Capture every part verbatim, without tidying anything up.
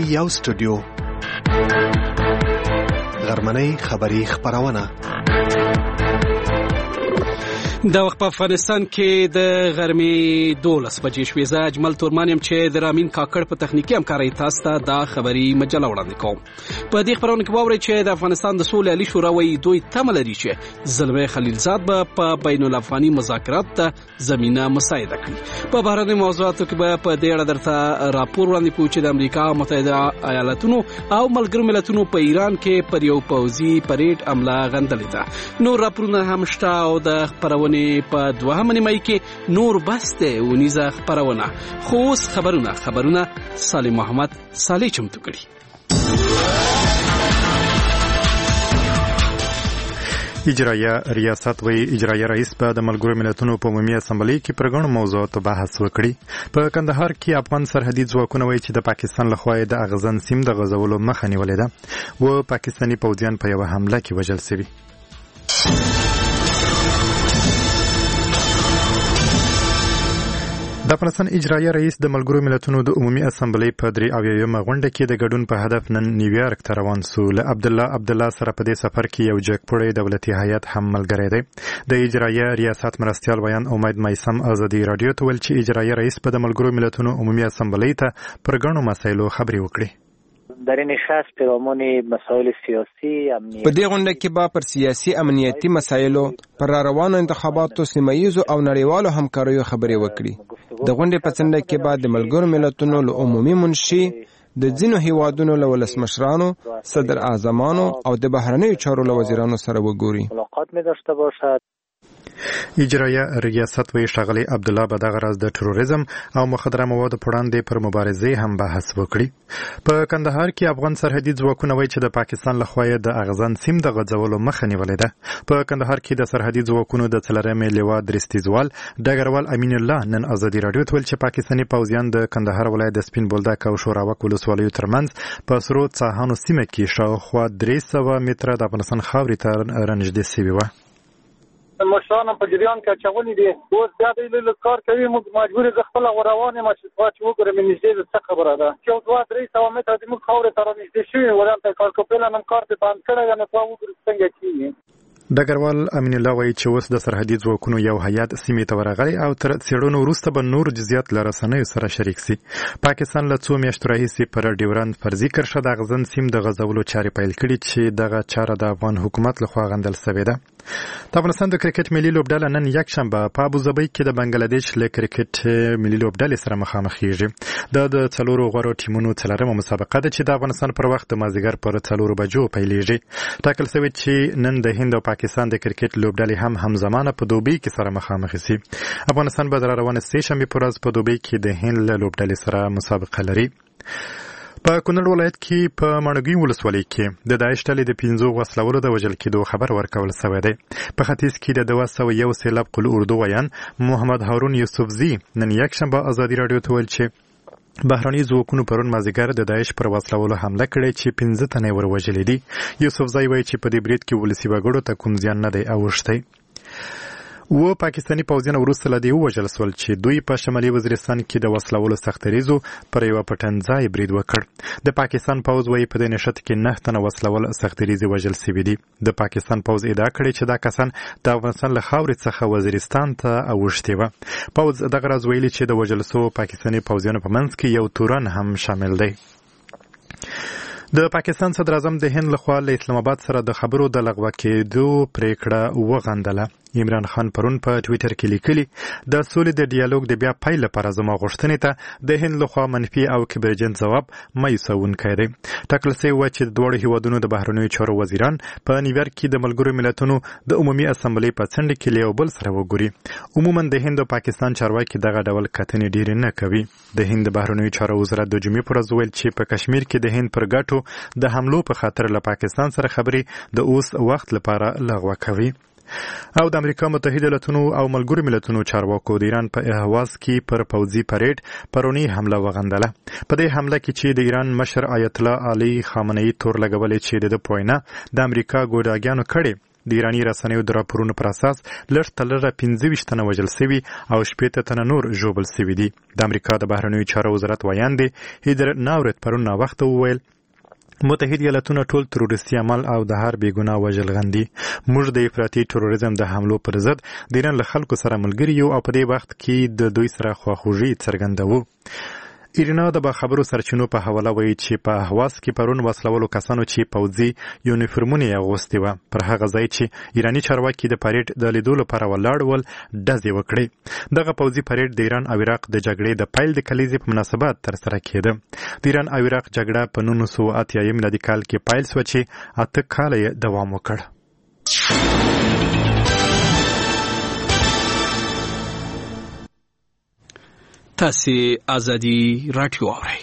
یو سټوډیو غرمنۍ خبری خبرونه د وخت په افغانستان کې د غرمې دولس بجې شوې. زه اجمل تورمان یم چې د رامین کاکړ په تخنیکي همکارۍ تاسو ته دا خبري مجله وړاندې کوم. په دې خبرونه کې واورئ چې د افغانستان د سولې عالی شورا وایي دوی تمه لري چې زلمي خلیلزاد به په بین الافغاني مذاکرات ته زمینه مساعده کړي. په بهرني موضوعاتو کې به په دې اړه درته راپور وړاندې کوو چې د امریکا متحده ایالاتونو او ملګرو ملتونو په ایران کې پر یو پوځي پریډ حمله غندلې ده. نور راپورونه هم شته او د خبرونې په دوهمه نیمایي کې نور بسته ونیزه خبرونه. خو اوس خبرونه خبرونه صالح محمد صالح چمتو کړي. اجرایه ریاست وی اجرایه رئیس په د ملګرو ملتونو په عمومي اسمبلی کې پر غونډو موضوعاتو بحث وکړي. په کندهار کې افغان سرحدي ځواکونه وایي چې د پاکستان لخوا د اغزن سیم د غزولو مخه نیولې ده او پاکستاني پوځیان په یو حمله کې وژل شوي. د افغانستان اجرایه رئیس د ملګرو ملتونو د عمومي اسمبلی په درې اویایمه غونډه کې د ګډون په هدف نن نیویارک ته روان سو. له عبدالله عبدالله سره په دې سفر کې یو جګپوړی دولتي هیئت هم ملګری دی. د اجرایه ریاست مرستیال ویان امید میسم ازادي رادیو ته ویل چې اجرایه رئیس په د ملګرو ملتونو عمومي اسمبلی ته پر ګڼو مسایلو خبرې وکړي. در این نشست پیرامون مسائل سیاسی امنیتی په دې غونډه کې به پر سیاسي امنیتي مسایلو، پر روانو انتخاباتو، سیمه‌ییزو او نړیوالو همکاریو خبرې وکړي. د غونډې په څنډه کې به د ملګرو ملتونو له عمومي منشي، د ځینو هیوادونو له ولسمشرانو، صدر اعظمانو او د بهرنیو چارو له وزیرانو سره وګوري. ملاقات می داشته باشد. اجرایه ریاست وی ښاغلی عبدالله به دغه راز د تروریزم او مخدره موادو په وړاندې پر مبارزې هم بحث وکړي. په کندهار کې افغان سرحدي ځواکونه وایي چې د پاکستان لخوا د اغزن سیم د غځولو مخه نیولې ده. په کندهار کې د سرحدي ځواکونو د څلورمې لواء درستیزوال ډګروال امین الله نن ازادي رادیو ته ویل چې پاکستاني پوځیان د کندهار ولایت د سپین بولدک او شوراوک ولسوالیو ترمنځ په سرو څاهانو سیمه کې شاوخوا درې سوه متره د افغانستان خاورې ته رانږدې شوي وه. مشران په جریان کې چغونی دي اوس بیا د له کار کوي موږ مجبور ز خپل روانه مشه چې وګورم نږدې څه خبره ده چې دوه درې سوه متره د موږ خاورې ته نږدې شوی ولته کار کوپل نن کار ته بند کړی نه په وګورم څنګه کیږي. ډګروال امین الله وایي چې اوس د سرحدي ځواکونو یو هیات سیمې ته ورغلی او تر څېړنو وروسته به نور جزئیات له رسنیو سره شریک سي. پاکستان له څو میاشتو راهیسې پر ډیورند فرضي کرښه د اغزن سیم د غځولو چارې پیل کړي چې دغه چاره د افغان حکومت لخوا غندل شوې ده. د افغانستان د کرکټ ملي لوبډله نن یکشنبه په ابوظبي کې د بنگلاديش له کرکټ ملي لوبډلې سره مخامخېږي. دا د څلورو غوړو ټیمونو څلورمه مسابقه ده چې د افغانستان پر وخت د مازدیګر پر څلورو بجو پیلېږي. ټاکل شوی چې نن د هند او پاکستان د کرکټ لوبډلې هم همزمانه په دوبۍ کې سره مخامخ شي. افغانستان به د روانه سه شنبې پر ورځ په دوبۍ کې د هند له لوبډلې سره مسابقه لري. په کونړ ولایت کې په ماڼګي ولسوالۍ کې د داعش ډلې د پنځو وسلوالو د وژل کېدو خبر ورکول شوی دی. په ختیځ کې د دوه سوه یو سیلاب قل اردو ویان محمد هارون یوسفزي نن یکشنبه ازادي رادیو ته ویل چې بهرني ځواکونو پرون مازدیګر د داعش پر وسلوالو حمله کړې چې پنځه تنه ور وژلي دي. یوسفزي وایي چې په دې برید کې ولسي وګړو ته کوم زیان نه دی اوښتی. و پاکستاني پوځیان وروسته له دې ووژل شول چې دوی په شمالي وزیرستان کې د وسلوالو سختریزو پر یوه پټنځای برید وکړ. د پاکستان پوځ وایي په دې نښته کې نه تنه وسلوال سختریزې وژل شوي دي. د پاکستان پوځ ادعا کړې چې دا کسان د افغانستان له خاورې څخه وزیرستان ته اوښتي وه. پوځ دغه راز ویلي چې د وژل شوو پاکستاني پوځیانو په منځ کې یو تورن هم شامل دی. د پاکستان صدر اعظم د هند لخوا له اسلام آباد سره د خبرو د لغوه کېدو پریکړه وغندله. عمران خان پرون په ټویټر کې لیکلي د سولې د ډیالوګ د بیا پیل لپاره زما غوښتنې ته د هند لخوا منفي او کبرجن ځواب مایوسونکی دی. ټاکل شوی و چې د دواړو هیوادونو د بهرنیو چارو وزیران په نیویارک کې د ملګرو ملتونو د عمومي اسمبلی په څنډه کې له یو بل سره وګوري. عموما د هند او پاکستان چارواکي دغه ډول کتنې ډېرې نه کوي. د هند د بهرنیو چارو وزارت د جمعې پر ورځ ویل چې په کشمیر کې د هند پر ګټو د حملو په خاطر له پاکستان سره خبرې د اوس وخت لپاره لغوه کوي. او د امریکا متحده ایالاتونو او ملګرو ملتونو چارواکو د ایران په اهواز کې پر پوځي پریډ پرونی حمله وغندله. په دې حمله کې چې د ایران مشر آیت الله علي خامنه‌ای تور لګولې چې د پوینه د امریکا ګوډاګیانو کړي د ایراني رسنیو د راپورونو پر اساس لږ تر لږه پنځه ویشت تنه وژل سوي او شپېته تنه نور ژوبل سوي دي. د امریکا د بهرنیو چارو وزارت ویاند هیدر ناورت پرون ناوخته وویل متحد ایالتونه ټول تروریستي عمل او د هر بېګناه وژل غندي. موږ د افراطي تروریزم د حملو پر ضد د ایران له خلکو سره ملګري یو او په دې وخت کې د دوی سره خواخوږي څرګندوو. ایرنا د باخبرو سرچینو په حواله وایي چې په اهواز کې پرون وسلوالو کسانو چې پوځي یونیفورمونه یې اغوستي وه پر هغه ځای چې ایراني چارواکي د پریډ د لیدو لپاره ولاړ ول ډزې وکړې. دغه پوځي پریډ د ایران او عراق د جګړې د پیل د کلیزې په مناسبت ترسره کېده. د ایران او عراق جګړه په نولس سوه اتیا میلادي کال کې پیل شوه چې اته کاله یې دوام وکړ. تاسې ازادي راډیو اورئ.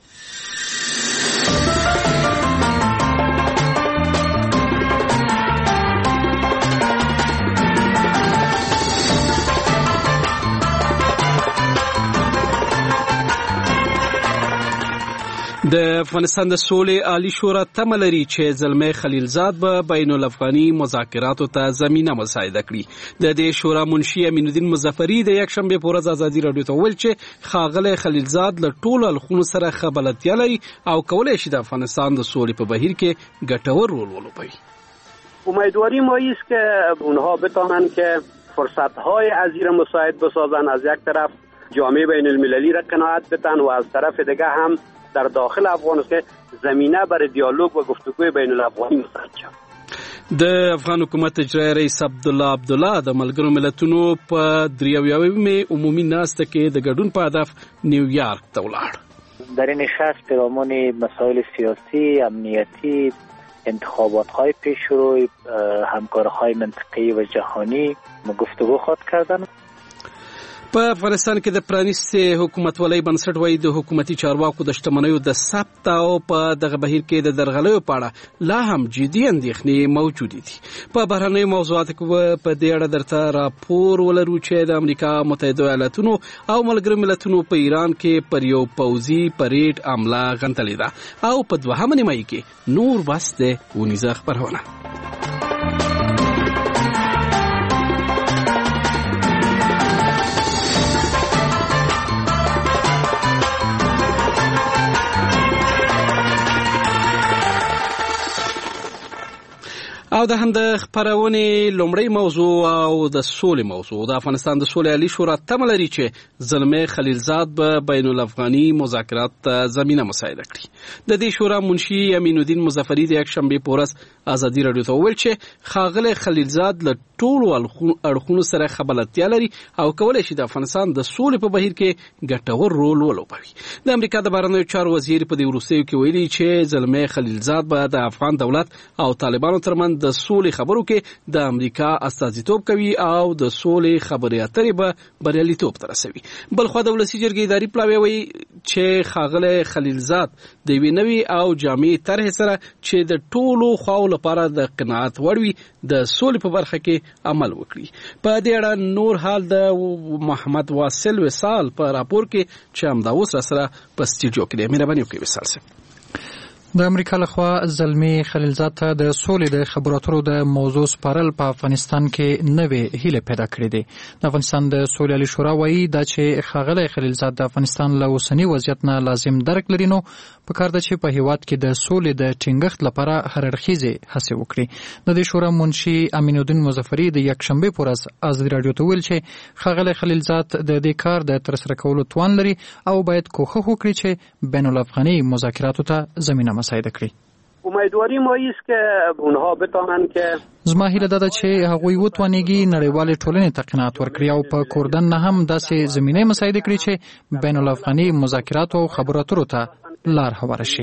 د افغانستان د سولې عالی شورا تمه لري چې زلمه خلیلزاد به بین الافغاني مذاکراتو ته زمینه مساعده کړي. د دې شورا منشي امین الدین مظفری د یکشنبه په ورځ ازادي راډیو ته ویل چې ښاغلی خلیلزاد له ټولو اړخونو سره ښه بلدتیا لري او کولی شي د افغانستان د سولې په بهیر کې ګټور رول ولوبوي. امیدواری ما است که اونها بتوانند که فرصت‌های از زیر مساعد بسازن، از یک طرف جامعه بین المللی را قناعت بدن و از طرف دیگه هم در داخل افغانستان زمینه برای دیالوگ و گفتگوی بین الافغانی مساعد شد. د افغان حکومت اجرایی رئیس عبدالله عبدالله د ملګرو ملتونو په دریویاومې عمومي ناسته کې د ګډون په هدف نیویارک ته ولاړ. در این نشست پیرامون مسائل سیاسی، امنیتی، انتخابات‌های پیشرو، همکاری‌های منطقه‌ای و جهانی گفتگو خواهد کردند. په افغانستان کې د پرانیستي حکومتولۍ بنسټ وایي د حکومتي چارواکو د شتمنیو د ثبت او په دغه بهیر کې د درغلیو په اړه لا هم جدي اندېښنې موجودې دي. په بهرنیو موضوعاتو کې په دې اړه درته راپور ولرو چې د امریکا متحده ایالاتونو او ملګرو ملتونو په ایران کې پر یو پوځي پریډ حمله غندلې ده او په دوهمه نیمایي کې نور بس د ونیزه خپرونه. او د هم د خبرونې لومړی موضوع او د سولې موضوع. د افغانستان د سولې عالی شورا تمه لري چې زلمه خلیلزاد به بین الافغاني مذاکرات ته زمینه مساعده کړي. د دې شورا منشي امین الدین مظفری د یکشنبه په ورځ ازادي راډیو ته وویل چې ښاغلی خلیلزاد له ټولو اړخونو سره ښه بلدتیا لري او کولی شي د افغانستان د سولې په بهیر کې ګټور رول ولوبوي. د امریکا د بهرنیو چارو وزیر په دې وروستیو کې ویلي چې زلمه خلیلزاد به د افغان دولت او طالبانو ترمنځ د سولې خبرو کې د امریکا استازیتوب کوي او د سولې خبرې اترې به بریالیتوب ته رسوي. بلخوا د ولسي جرګې اداري پلاوی وایي چې ښاغلی خلیلزاد د یوې نوې او جامع طرحې سره چې د ټولو خواو لپاره د قناعت وړ وي د سولې په برخه کې عمل وکړي. په دې اړه نور حال د محمد واصل وصال په راپور کې چې همدا اوس را سره په سټوډیو کې دی. مهرباني وکړئ وصال صاحب. د امریکا لخوا زلمی خلیلزاد ته د سولې د خبرو اترو د موضوع سپارل په افغانستان کې نوې هیله پیدا کړې دي. د افغانستان د سولې عالی شورا وایي دا چې ښاغلی خلیلزاد د افغانستان له اوسني وضعیت نه لازم درک لري نو پکار ده چې په هیواد کې د سولې د ټینګښت لپاره هر اړخیزې هڅې وکړي. د دې شورا منشي امین الدین مظفری د یکشنبه په ورځ ازادي راډیو ته ویل چې ښاغلی خلیلزاد د دې کار د ترسره کولو توان لري او باید کوښښ وکړي چې بین الافغاني مذاکراتو ته زمینه مساعده کړي. امیدواری ما است که اونها بتوانند که زما هیله ده چې هغوی وتوانیږي نړیوالې ټولنې ته قناعت ورکړي او په کوردن نه هم داسې زمینه مساعده کړي چې بین الافغاني مذاکراتو او خبرو اترو ته لار هواره شي.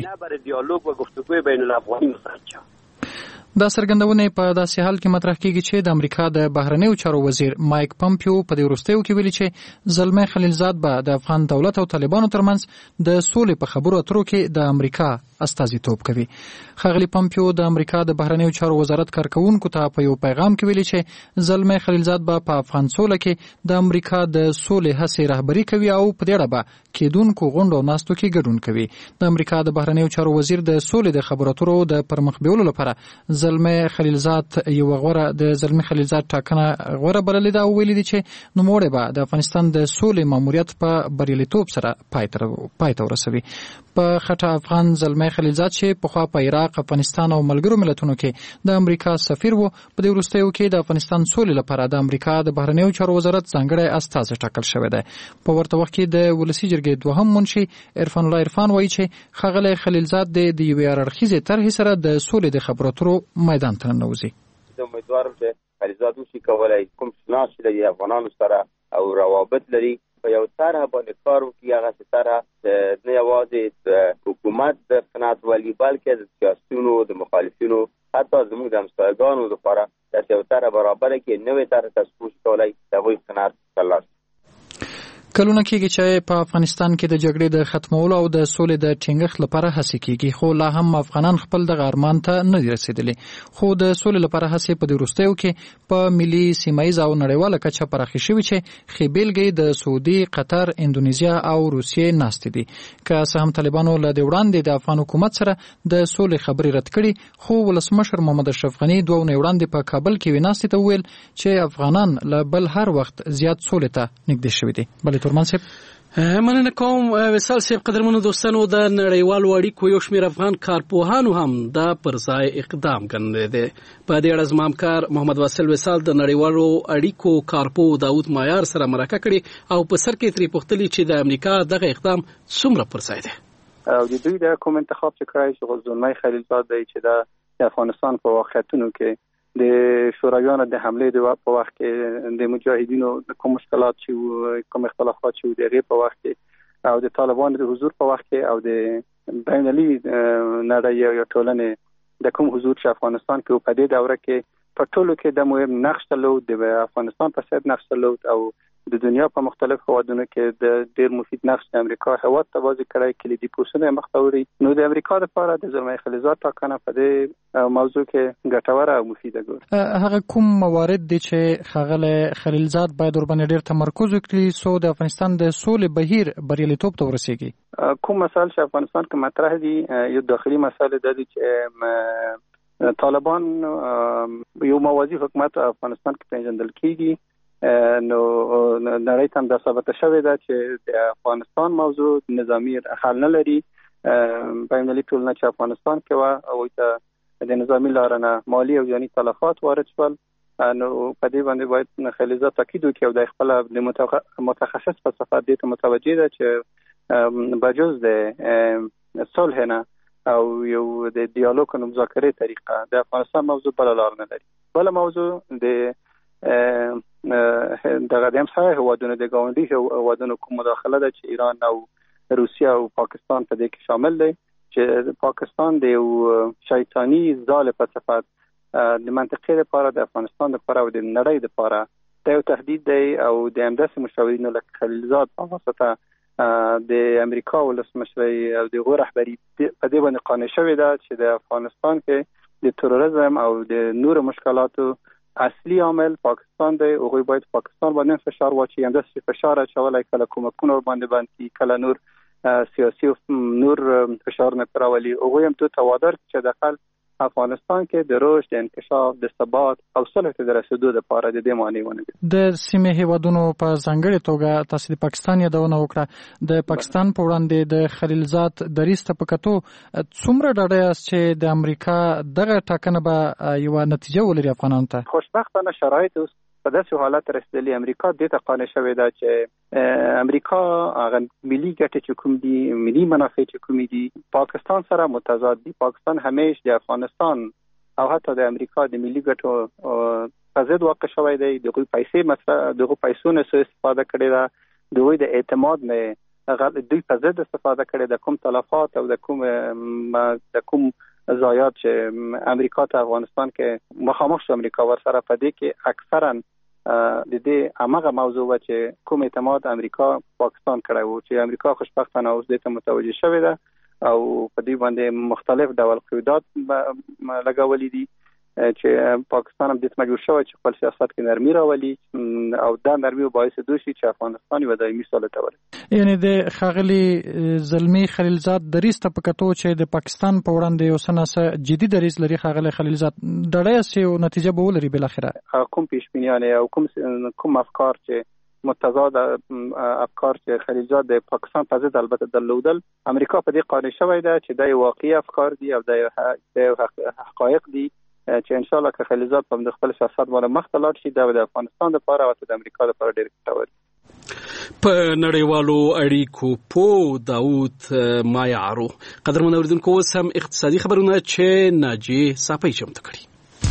دا څرګندونه په داسې حال کې مطرح کیږي چې د امریکا د بهرنیو چارو وزیر مایک پمپیو په دې وروستیو کې ویلي چې زلمه خلیلزاد به د افغان دولت او طالبانو ترمنځ د سولې په خبرو اترو کې د امریکا استازیتوب کوي. ښاغلي پامپیو د امریکا د بهرنیو چارو وزارت کارکونکو ته په یو پیغام کې ویلي چې زلمی خلیلزاد به په افغان سوله کې د امریکا د سولې هڅې رهبري کوي او په دې اړه به کېدونکو غونډو او ناستو کې ګډون کوي. د امریکا د بهرنیو چارو وزیر د سولې د خبرو اترو د پرمخ بیولو لپاره زلمی خلیلزاد یو غوره د زلمی خلیلزاد ټاکنه غوره بللې ده او ویلي دي چې نوموړی به د افغانستان د سولې ماموریت په بریالیتوب سره پای ته ورسوي. په خټه افغان زلمی خلیلزاد چې پخوا په عراق، افغانستان او ملګرو ملتونو کې د امریکا سفیر و، په دې وروستیو کې د افغانستان سولې لپاره د امریکا د بهرنیو چارو وزارت ځانګړی استازی ټاکل شوی دی. په ورته وخت کې د ولسي جرګې دوهم منشي عرفان الله عرفان وایي چې ښاغلی خلیلزاد د یوې هرړخیزې طرحې سره د سولې د خبرو اترو میدان ته ننوځي. زه امیدوارم چې خلیلزاد وشي کولی کوم شناخت چې لري افغانانو سره او روابط لري په یو طرح باندې کار وکړي. هغه طرح نه یوازې د حکومت د قناعت ولي بلکې د سیاسیونو د مخالفینو حتی زموږ د همسایګانو لپاره داسې یو طرح برابره کړي، نوې طرح ته کوشش کولی د هغوی قناعت ترلاسه. کلونه کېږي چې په افغانستان کې د جګړې د ختمولو او د سولې د ټینګښت لپاره هڅې کېږي، خو لا هم افغانان خپل دغه ارمان ته نه دي رسېدلي. خو د سولې لپاره هڅې په دې وروستیو کې په ملي، سیمه ییزه او نړیواله کچه پراخې شوي چې ښې بېلګې د سعودي، قطر، اندونیزیا او روسیې ناستې دي. که څه هم طالبانو له دې وړاندې د افغان حکومت سره د سولې خبرې رد کړي، خو ولسمشر محمد اشرف غني دوه اونۍ وړاندې په کابل کې یوې ناستې ته وویل چې افغانان له بل هر وخت زیات سولې ته نږدې شوي دي. بلې تورمان صاحب مننه کوم. وصال صاحب، قدرمنو دوستانو، د نړیوالو اړیکو یو شمېر افغان کارپوهانو هم دا پر ځای اقدام ګڼلی دی. په دې اړه زما همکار محمد واصل وصال د نړیوالو اړیکو کارپوه داود مایار سره مرکه کړې او په سر کې ترې پوښتلي چې د امریکا دغه اقدام څومره پر ځای دی. او د دوی د کوم انتخاب چې کړی چې زلمی خلیلزاد دی چې د افغانستان په واقعیتونو کې د شورویانو د حمله د په وخت کې د مجاهدینو د کوم مشکلات چې کوم اختلافات چې د غیر په وخت کې او د طالبانو د حضور په وخت کې او د بینالمللي نړۍ او ټولنې د کوم حضور چې افغانستان کې په دې دوره کې په ټولو کې د مهم نقش درلود، د افغانستان په څیر نقش درلود او د دنیا په مختلف هوادونو کې د ډیر مفید نقش د امریکا هواد ته بازی کړی کلیدي پوسټونه مختوري. نو د امریکا لپاره د زلمی خلیلزاد ټاکنه په دې موضوع کې ګټوره او مفیده ګوري. هغه کوم موارد دي چې ښاغلی خلیلزاد باید ورباندې ډیر تمرکز وکړي څو د افغانستان د سولې بهیر بریالیتوب ته ورسیږي؟ کوم مسایل چې افغانستان کې مطرح دي، یو داخلي مسایل دي چې طالبان یو موازی حکومت افغانستان کې پیژندل کیږي. نو نړۍ ته دا ثابت شوی ده چې د افغانستان موضوع نظامی حل نه لري. بینالمللي ټولنه چې افغانستان کې و او ته د نظامی لارنه مالی او ځاني تلفات وارد شول، نو په دې باندې باید خلیلزاد تاکید وکړي او د خپل د متخصص فلسفه دې ته متوجه ده چې بجز د صلح نه او یو د ډیالوګ او مذاکرې طریقه د افغانستان موضوع بل لار نه لري. بل موضوع د دغه د همسایه هوادونو د ګاونډي هوادونو کوم مداخله ده چې ایران او روسیه او پاکستان په دې کې شامل دي، چې پاکستان د یو شیطانی ظالم فلسفه د منطقې لپاره د افغانستان لپاره او د نړۍ لپاره د یو تهدید دی او د همداسې مشاورینو لکه خلیلزاد په واسطه د امریکا ولسمشر او د غو رهبری په دې باندې قانع شوی ده چې د افغانستان کې د تروریزم او د نور مشکلاتو اصلي عامل پاکستان دی. هغوی باید پاکستان باندې فشار واچي، همداسې فشار اچولی کله کومکونه ورباندې باندې کله نور سیاسي نور فشارونه پراولي. هغوی هم تو توادر چې داخل افغانستان کې د رشد، د انکشاف، د ثبات او صلح ته رسیدو لپاره د دې معنی ونه دي. د سیمې هیوادونو په ځانګړې توګه تاسو د پاکستان یادونه وکړه. د پاکستان په وړاندې د خلیلزاد دریځ ته په کتو څومره ډاډه یاست چې د امریکا دغه ټاکنه به یوه نتیجه ولري افغانانو ته؟ خوشبختانه شرایط اوس په داسې حالت رسېدلي امریکا دې ته قانع شوې ده چې امریکا هغه ملي ګټې چې کوم دي، ملي منافع چې کوم دي، پاکستان سره متضاد دي. پاکستان همیشه د افغانستان او حتی د امریکا د ملي ګټو په ضد واقع شوی دی. دغه پیسې مثلا دغه پیسو نه استفاده کړې ده، دغه د اعتماد نه دوی په ضد استفاده کړې ده. کوم تلفات او د کوم د کوم ضایعات چې امریکا ته افغانستان کې مخامخ شو، امریکا ورسره په دې کې اکثرا د دې امغه موضوع و چې کوم اعتماد امریکا پاکستان کړی و، چې امریکا خوشبختانه اوس دې ته متوجه شوې ده او په دې باندې مختلف ډول قیودات لګولې دي چې پاکستان هم د مجبور شوی چې خپل سیاست کې نرمي راولي او دا نرمي باعث دوشي چې افغانستان یو دایمي سوله ته ورسېږي. یعنی د ښاغلي زلمی خلیلزاد دریځ ته په کتو چې د پاکستان په وړاندې یو څه ناڅه جدي دریځ لري ښاغلي خلیلزاد ډاډه یاست چې نتیجه به ولري بالاخره؟ کوم پیشبینیانې او کوم کوم افکار چې متضاد افکار چې خلیلزاد د پاکستان په ضد البته درلودل، امریکا په دې قانع شوی ده چې د واقعي افکار دي او د حقایق دي چې ان شاء الله که خلیلزاد په خپل سیاست باندې مخ ته لاړ شي دا د افغانستان لپاره او د امریکا لپاره ډېر ګټور دی. په نړیوالو اړیکو پو داوود مایارو قدرمن اوریدونکو اوس هم اقتصادي خبرونه چې ناجی صافی چمتو کړي.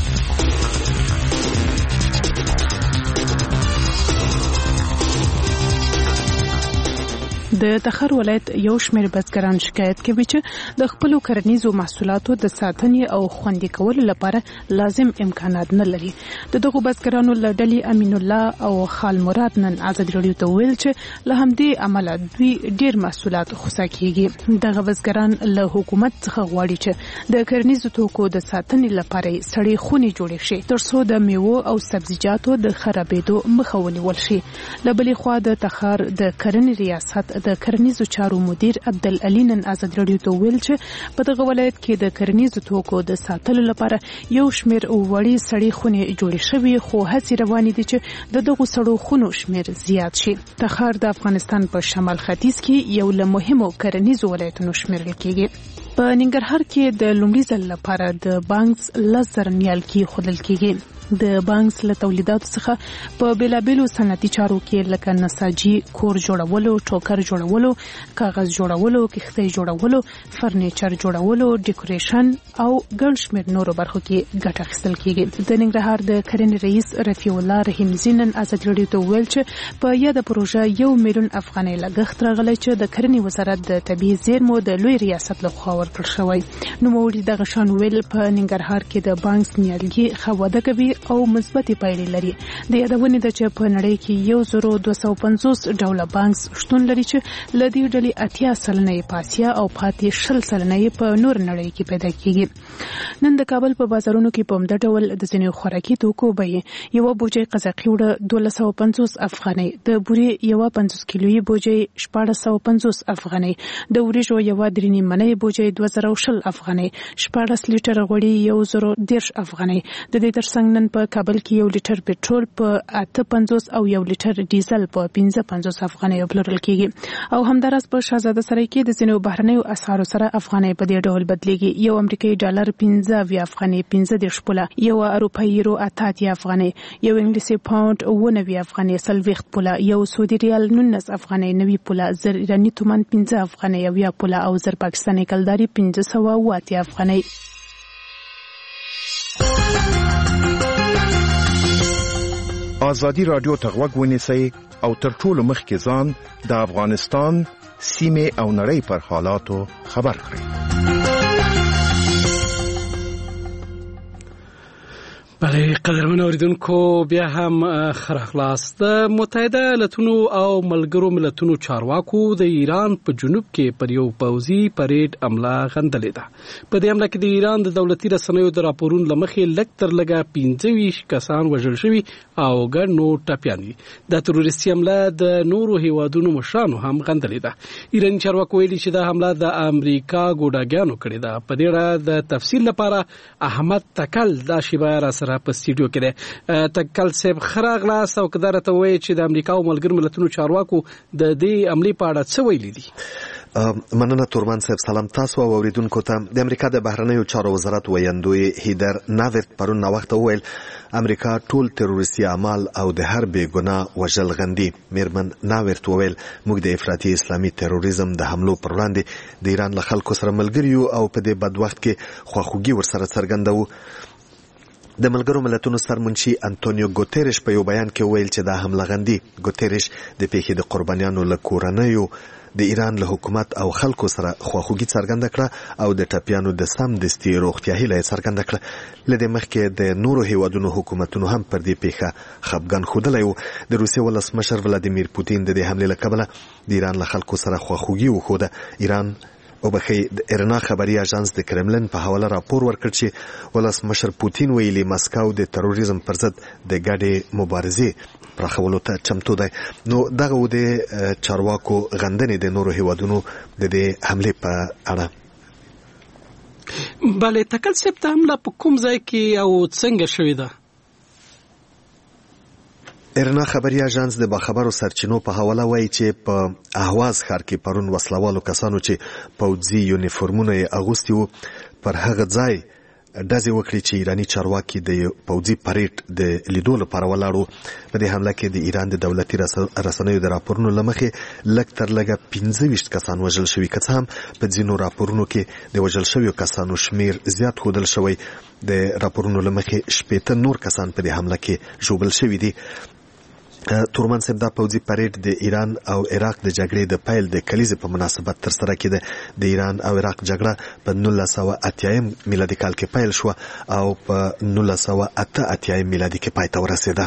د تخار ولایت یو شمېر بزګران شکایت کوي چې د خپلو کرنیزو محصولاتو د ساتنې او خوندي کولو لپاره لازم امکانات نه لري. د دغو بزګرانو له ډلې امین الله او خال مراد نن ازادي راډیو ته ویل چې له همدې امله دوی ډېر محصولات خوسا کیږي. دغه بزګران له حکومت څخه غواړي چې د کرنیزو توکو د ساتنې لپاره سړې خونې جوړې شي ترڅو د میوو او سبزیجاتو د خرابېدو مخه ونیول شي. له بلې خوا د تخار د کرنې ریاست د کرنیزو چارو مدیر عبدالعلی نن ازادي راډیو ته ویل چې په دغه ولایت کې د کرنیزو توکو د ساتلو لپاره یو شمېر وړې سړې خونې جوړې شوې، خو هڅې روانې دي چې د دغو سړو خونو شمېر زیات شي. تخار د افغانستان په شمال ختیځ کې یو له مهمو کرنیزو ولایتونو شمېرل کېږي. په ننګرهار کې د لومړي ځل لپاره د بانکس لس زره نیالګي ښودل کېږي. د بانکس له تولیداتو څخه په بیلابیلو صنعتي چارو کې لکه نساجي، کور جوړولو، ټوکر جوړولو، کاغذ جوړولو، کښتۍ جوړولو، فرنیچر جوړولو، ډیکوریشن او ګڼ شمېر نورو برخو کې ګټه اخیستل کېږي. د ننګرهار د کرنې رئیس رفیع الله رحیمزي نن ازادي راډیو ته وویل چې په یاده پروژه یو میلیون افغانۍ لګښت راغلی چې د کرنې وزارت د طبیعي زیرمو د لوی ریاست لخوا ورکړل شوی. نوموړي دغه شان ویل په ننګرهار کې د بانکس نیالګي ښه وده کوي او مثبتې پایلې لري. د یادونې ده چې په نړۍ کې یو زرو دوه سوه پنځوس ډوله بانکس شتون لري چې له دې ډلې اتیا سلنه یې په اسیا او پاتې شل سلنه یې په نور نړۍ کې پیدا کېږي. نن د کابل په بازارونو کې په همدا ډول د ځینې خوراکي توکو بیې یوه بوجۍ قزاقي وړه دولس سوه پنځوس افغانۍ، د بورې یوه پنځوس کیلویي بوجۍ شپاړس سوه پنځوس افغانۍ، د وریژو یوه درې نیمنۍ بوجۍ دوه زره شل افغانۍ، شپاړس لیټره غوړي یو زره دېرش افغانۍ. د دې ترڅنګ نن په کابل کې یو لیټر پټرول په اته پنځوس او یو لیټر ډیزل په پنځه پنځوس افغانۍ پلورل کېږي. او همداراز په شهزاده سرای کې د ځینو بهرنیو اسعارو سره افغانۍ په دې ډول بدلیږي. یو امریکایي ډالر پنځه اویا افغانۍ پنځه دېرش پوله، یو اروپایي یورو اته اتیا افغانۍ، یو انګلیسي پاونډ اوه نوي افغانۍ څلوېښت پوله، یو سعودي ریال نولس افغانۍ نوي پوله، زر ایراني تومان پنځه افغانۍ اویا پوله او زر پاکستاني کلداري پنځه سوه اوه اتیا افغانۍ. ازادي راډیو ته غوږ ونیسئ او تر ټولو مخکې ځان د افغانستان سیمې او نړۍ پر حالاتو خبر کړئ. بله قدرمن اوریدونکو بیا هم خراخلاص. د متحده ایالاتونو او ملګرو ملتونو چارواکو د ایران په جنوب کې پر یو پوځي پریډ حمله غندلې ده. په دې حمله کې د ایران د دولتي رسنیو د راپورونو له مخې لږ تر لږه پنځه ویشت کسان وژل شوي او ګڼ نور ټپیان دي. د تروریستي حمله د نورو هیوادونو مشرانو هم غندلې ده. ایراني چارواکو ویلي چې دا حمله د امریکا ګوډاګیانو کړې ده. په دې اړه د تفصیل لپاره احمد تکل دا شیبه را سره په سټوډیو کې ده. تکل صاحب خراغلاس او کدار ته وایي چې د امریکا او ملګرو ملتونو چارواکو د دې عملی په اړه څه ویلي دي؟ مننه تورمان صاحب. سلام تاسو او اوریدونکو ته. د امریکا د بهرنیو چارو وزارت ویاندوی هیدر ناورت پرون ناوخته وویل امریکا ټول تروریستي اعمال او د هر بې ګناه وژل غندي. میرمن ناورت وویل موږ د افراطي اسلامي تروریزم د حملو پر وړاندې د ایران له خلکو سره ملګري یو او په دې بد وخت کې خواخوږي ورسره څرګندوو. د ملګرو ملتونو سرمنشي انټونیو ګوتيرش په یو بیان کې ویل چې دا حمله غندي. ګوتيرش د پیښې د قربانیانو له کورنیو د ایران له حکومت او خلکو سره خواخوږي څرګنده کړه او د ټپیانو د سم دستي روغتیا هیله څرګنده کړه. له دې مخکې د نورو هیوادونو حکومتونو هم پر دې پیښه خپګان ښودلی و. د روسیې ولسمشر ولادیمیر پوتین د دې حملې له کبله د ایران له خلکو سره خواخوږي وښوده. ایران وبخي د ایرنا خبري اژانس د کرملن په حواله راپور ورکړ چې ولسمشر پوتین ویلي مسکو د تروریزم پر ضد د ګډې مبارزې پراخولو ته چمتو دی. نو دغه و د چارواکو غندنې د نورو هیوادونو د دې حمله په اړه. بله تکل سپ ته حمله په کوم ځای کې او څنګه شوې ده؟ ایرنا خبري اژانس د باخبرو سرچینو په حواله وایي چې په اهواز ښار کې پرون وسلوالو کسانو چې پوځي یونیفورمونه یې اغوستي وو پر هغه ځای ډزې وکړې چې ایراني چارواکي د پوځي پریډ د لیدو لپاره ولاړو. په دې حمله کې د ایران د دولتي رسنیو د راپورونو له مخې لږ تر لږه پنځه ویشت کسان وژل شوي، که څه هم په ځینو راپورونو کې د وژل شویو کسانو شمیر زیات ښودل شوی. د راپورونو له مخې شپېته نور کسان په دې حمله کې ژوبل شوي دي. تورمن صاحب دا پوځي پریډ د ایران او عراق د جګړې د پیل د کلیزې په مناسبت تر سره کېده. د ایران او عراق جګړه په نولس سوه اتیایم میلادي کال کې پیل شوه او په نولس سوه اته اتیایم میلادي کې پای ته ورسېده.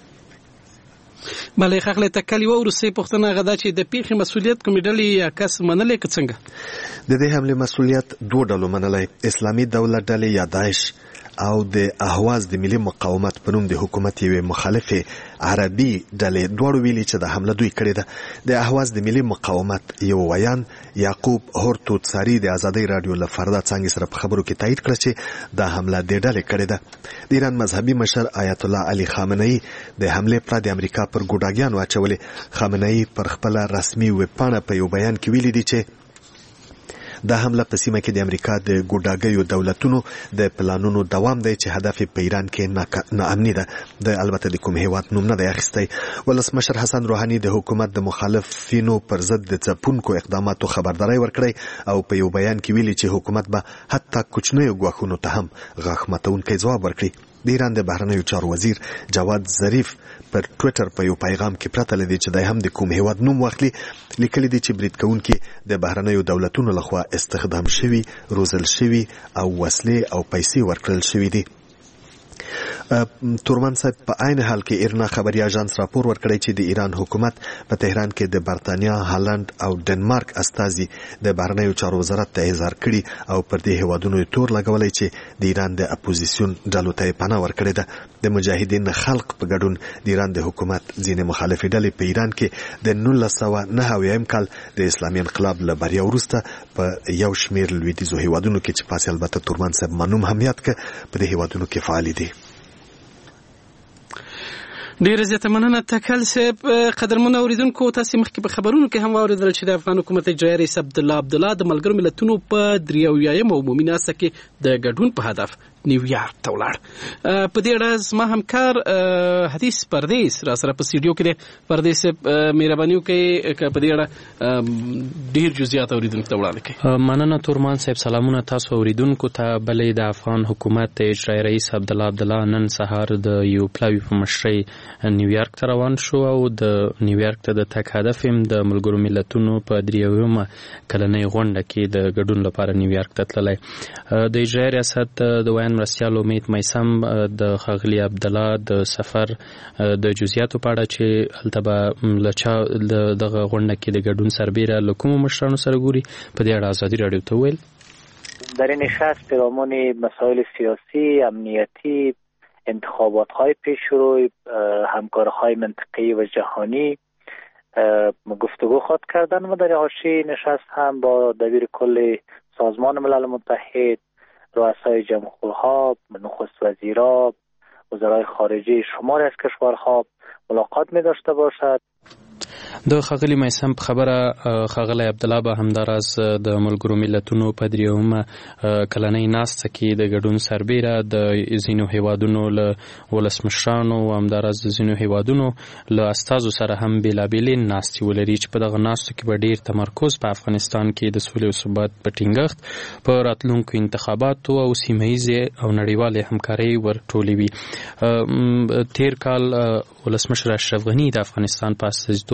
بله ښاغلی تکل یوه وروستۍ پوښتنه هغه ده چې د پیښې مسؤلیت کومې ډلې یا کس منلی که څنګه؟ د دې حملې مسؤلیت دوه ډلو منلی، اسلامي دولت ډلې یا داعش او د اهواز د ملي مقاومت په نوم د حکومت یوې مخالفې عربي ډلې دواړو ویلي چې د حمله دوی کړې ده. د اهواز د ملي مقاومت یو ویان یعقوب هورتوتساري د ازادۍ راډیو له فردا څانګې سره په خبرو کې تایید کړه چې دا حمله د ډلې کړې ده. د ایران مذهبي مشر آیت الله علي خامنه‌ای د حملې پړه د امریکا پر ګوډاګیانو اچولې. خامنه‌ای پر خپله رسمي ویبپاڼه په یو بیان کې ویلي دي چې دا حمله په سیمه کې د امریکا د ګوډاګیو دولتونو د پلانونو دوام دی چې هدف په ایران کې ناامني ده. د البته د کوم هیواد نوم نه دی اخیستی. ولسمشر حسن روحاني د حکومت د مخالفینو پر ضد د ځپونکو اقداماتو خبرداری ورکړی او په یو بیان کې ویلي چې حکومت به حتی کوچنیو ګواښونو ته هم غاښ ماتونکی ځواب ورکړي. د ایران د بهرنیو چارو وزیر جواد ظریف پر ټویټر په یو پیغام کې پرته له دې چې دی هم د کوم هیواد نوم واخلي لیکلي دي چې برید کوونکي د بهرنیو دولتونو لخوا استخدام شوي، روزل شوي او وسلې او پیسې ورکړل شوي دي. تورمن صاحب په عین حال کې ایرنا خبري اژانس راپور ورکړی چې د ایران حکومت په تهران کې د برتانیا، هالند او ډنمارک استازي د بهرنیو چارو وزارت ته اظهار کړي او پر دې هیوادونو تور لګولی چې د ایران د اپوزیسیون ډلو ته پناه ورکړې ده. د مجاهدین خلق په ګډون د ایران د حکومت ځینې مخالفې ډلې په ایران کې د نولس سوه نهه اویایم کال د اسلامي انقلاب له بریا وروسته په یو شمېر لویدیځو هیوادونو کې چې پاسې البته تورمن صاحب معلوم هم یاد کړه په دې هیوادونو کې فعالې دي. ډیره زیاته مننه تکل صاحب. قدرمنو اوریدونکو تاسو مخکې په خبرونو کې هم واوریدل چې د افغان حکومت اجرایي رئیس عبدالله عبدالله د ملګرو ملتونو په درې اویایم عمومي ناسته کې د ګډون په هدف نیویارک ته ولاړ. په دې اړه زما همکار حدیث پردیس را سره په سټوډیو کې دی. پردیس مهرباني وکړئ په دې اړه ډیر جزئیات اوریدونکو ته وړاندې کړئ. مننه تورمان صاحب. سلامونه تاسو اوریدونکو ته. بلې د افغان حکومت اجرایي رئیس عبدالله عبدالله نن سهار د یو پلاوي په مشرۍ نیویارک ته روان شو او د نیویارک ته د تګ هدف هم د ملګرو ملتونو په درې اویمه کلنۍ غونډه کې د ګډون لپاره نیویارک ته تللی. د اجرایي ریاست د ویان مرستیال امید میسم د ښاغلي عبدالله د سفر د جزئیاتو په اړه چې هلته به له چا دغه غونډه کې د ګډون سربیره له کومو مشرانو سره ګوري په دې اړه ازادي راډیو ته وویل. در این نشست پیرامون مسائل سیاسی، امنیتی، انتخابات‌های پیشرو، همکاری‌های منطقه‌ای و جهانی گفتگو خواهد کردن و در حاشیه نشست هم با دبیر کل سازمان ملل متحد، رؤسای جمهورها، نخست وزیرا، وزرای خارجه شماری از کشورها ملاقات می داشته باشد. د ښاغلي میسم په خبره ښاغلی عبدالله به همداراز د ملګرو ملتونو په درېیمه کلنۍ ناسته کې د ګډون سربیره د ځینو هیوادونو له ولسمشرانو او همداراز د ځینو هیوادونو له استازو سره هم بېلابېلې ناستې ولري چې په دغه ناستو کې به ډېر تمرکز په افغانستان کې د سولې او ثبات په ټینګښت، په راتلونکو انتخاباتو او سیمه ییزې او نړیوالې همکارۍ ورټولې وي. تېر کال ولسمشر اشرف غني د افغانستان په استازیتوب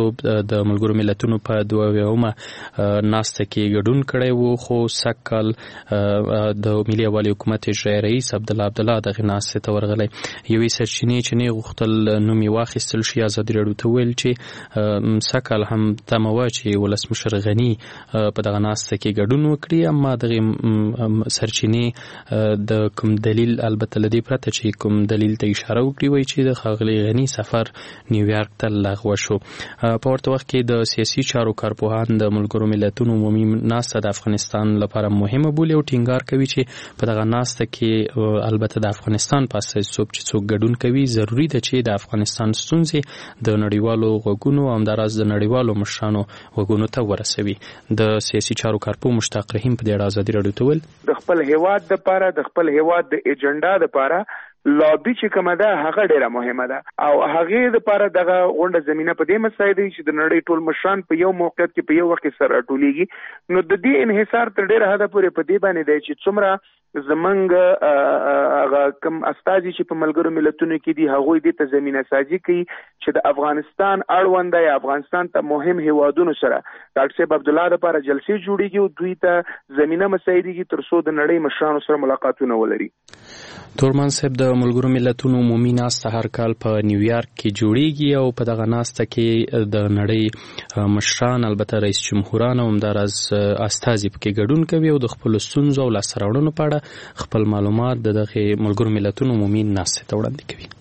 استازیتوب د ملګرو ملتونو په دویمه ناسته کې ګډون کړی وو، خو سږ د ملي یووالي حکومت اجرایي رئیس عبدالله عبدالله دغې ناستې ته ورغلی. یوې سرچینې چې نه غوښتل نوم یې واخیستل شي ازادي راډیو ته وویل چې سږ کال هم تمه وه چې ولسمشر غني په دغه ناسته کې ګډون وکړي، اما دغې سرچینې د کوم دلیل البته له دې پرته چې کوم دلیل ته اشاره وکړي وایي چې د ښاغلي غني سفر نیویارک ته لغوه شو. په ورته وخت کې د سیاسي چارو کارپوهان د ملګرو ملتونو عمومي ناسته د افغانستان لپاره مهمه بولي او ټینګار کوي چې په دغه ناسته کې البته د افغانستان په استازیتوب چې څوک ګډون کوي ضروري ده چې د افغانستان ستونزې د نړیوالو غوږونو او همداراز د نړیوالو مشرانو غوږونو ته ورسوي. د سیاسي چارو کارپوه مشتاق رحیم په دې اړه ازادي راډیو ته وویل د خپل هیواد دپاره د خپل هیواد د ایجنډا دپاره لابي چې کومه ده هغه ډیره مهمه ده او هغه لپاره دغه غونډه زمينه په دې مسایل چې د نړۍ ټول مشران په یو موقعیت کې په یو وخت سره ټولېږي، نو د دې انحصار تر ډیره حده پورې په دې باندې دی چې څومره زمنګ هغه کوم استازي چې په ملګرو ملتونو کې دي هغه دې ته زمينه سازي کوي چې د افغانستان اړوند یا افغانستان ته مهم هیوادونو سره ډاکټر صاحب عبدالله لپاره جلسې جوړیږي او دوی ته زمينه مساعدېږي تر څو د نړۍ مشرانو سره ملاقاتونه ولري. تورمان صاحب د ملګرو ملتونو عمومي ناسته هر کال په نیویارک کې جوړیږي او په دغه ناسته کې د نړۍ مشران البته رئیس جمهوران او همداراز استازي پکې ګډون کوي او د خپل ستونزو او لاسته راوړنو په اړه خپل معلومات د دغه ملګرو ملتونو عمومي ناسته ته وړاندې کوي.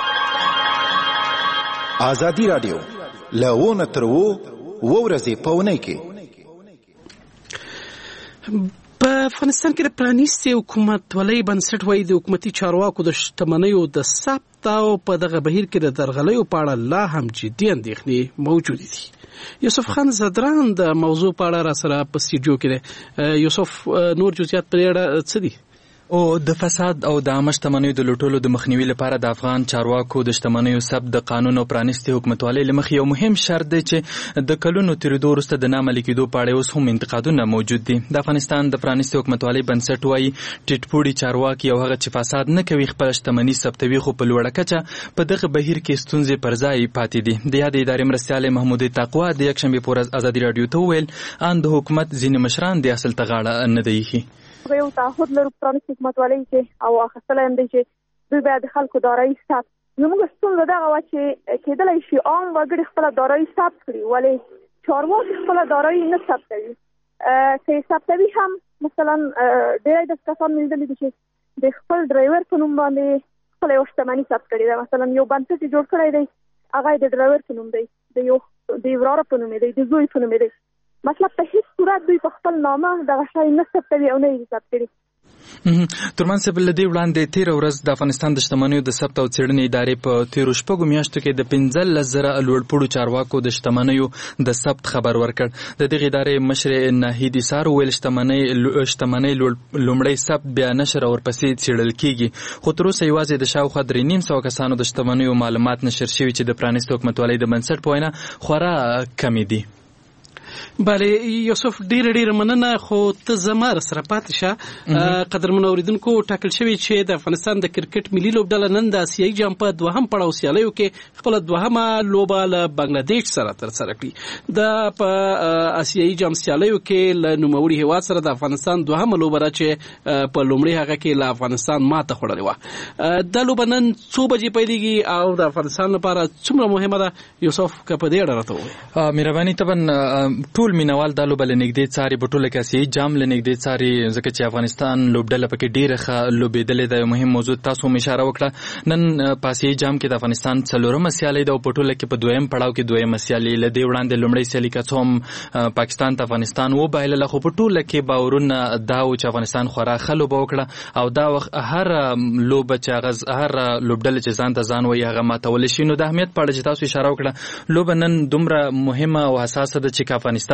ازادي راډیو لونه تر وو ورځې په ونې کې په افغانستان کې د پرانیستي حکومتولۍ بنسټ وایي د حکومتي چارواکو د شتمنیو د ثبت او په دغه بهیر کې د درغلیو په اړه لا هم جدي اندېښنې موجودې دي. یوسف خان زدران د موضوع په اړه را سره په سټوډیو کې دی. یوسف نور جزئیات په اړه څه دي؟ او د فساد او د عامه شتمنیو د لوټولو د مخنیوي لپاره د افغان چارواکو د شتمنیو ثبت د قانون او پرانیستي حکومتولۍ له مخې یو مهم شرط دی چې د کلونو تیریدو وروسته د نامعملي کېدو په اړه اوس هم انتقادونه موجود دي. د افغانستان د پرانیستي حکومتولۍ بنسټ وایي ټیټپوړي چارواکي او هغه چې فساد نه کوي خپل شتمني ثبتوي، خو په لوړه کچه په دغه بهیر کې ستونزې پر ځای پاتې دي. د یادې ادارې مرستیالې محمودې تقوا د یکشنبې په ورځ ازادي راډیو ته وویل ان د حکومت ځینې مشران د اصل ته غاړه نه دی ایښي. یو تعهد لرو پرانیستي حکومتولۍ کې او اخیستلی هم دی چې دوی باید د خلکو دارایي ثبت. زموږ ستونزه دغه وه چې کېدلی شي عام وګړي خپله دارایي ثبت کړي، ولې چارواکي خپله دارایي نه ثبتوي. که یې ثبتوي هم مثلا ډېری داسې کسان مې لیدلي دي چې د خپل ډرایور په نوم باندې خپله یوه شتمني ثبت کړې ده. مثلا یو بنسټ یې جوړ کړی دی، هغه یې د ډرایور په نوم دی، د یو د وراره په نوم دی، د زوی په نوم دی. مطلب په هیڅ صورت دوی په خپل نامه دغه شی نه ثبتوي او نه یې ثبت کړي. ترمن صاحب له دې وړاندې تېره ورځ د افغانستان د شتمنیو د ثبت او څېړنې ادارې په تېرو شپږو میاشتو کې د پنځلس زره لوړپوړو چارواکو د شتمنیو د ثبت خبر ورکړ. د دغې ادارې مشر ناهید ایسار وویل شتمنۍ شتمنۍ لومړی ثبت بیا نشر او ورپسې څېړل کېږي، خو تر اوسه یوازې د شاوخوا درې نیم سوه کسانو د شتمنیو معلومات نشر شوي چې د پرانیستي حکومتولۍ د بنسټ په وینا خورا کمې دي. بله یوسف ډیره ډیره مننه، خو ته زما سره پاتې شه. قدرمن اوریدونکو، ټاکل شوی چې د افغانستان د کرکټ ملي لوبډله نن د اسیایي جام په دوهم پړاو سیالیو کې خپله دوهمه لوبه له بنګلادیش سره ترسره کړي. د په اسیایي جام سیالیو کې له نوموړي هیواد سره د افغانستان دوهمه لوبه ده چې په لومړي هغه کې له افغانستان ماته خوړلې وه. دا لوبه نن څو بجې پیلېږي او د افغانستان لپاره څومره مهمه ده؟ یوسف که په دې اړه راته ووایې. مهرباني طبعا ټول مینوال دا لوبه له نږدې څاري، په ټوله کې اسیایي جام له نږدې څاري، ځکه چې افغانستان لوبډله پکې ډېره ښه لوبېدلې ده. یو مهم موضوع تاسو هم اشاره وکړه، نن په اسیایي جام کې د افغانستان څلورمه سیالي ده او په ټوله کې په دویم پړاو کې دویمه سیالي. له دې وړاندې لومړۍ سیالي که څه هم پاکستان ته افغانستان وبایلله، خو په ټوله کې باورونه دا و چې افغانستان خورا ښه لوبه وکړه او دا وخت هر لوبه چې هغه هر لوبډله چې ځان ته ځان وایي هغه ماتولی شي. نو د اهمیت په اړه چې تاسو اشاره وکړه، لوبه نن دومره مهمه او حساسه ده چې که افغانستان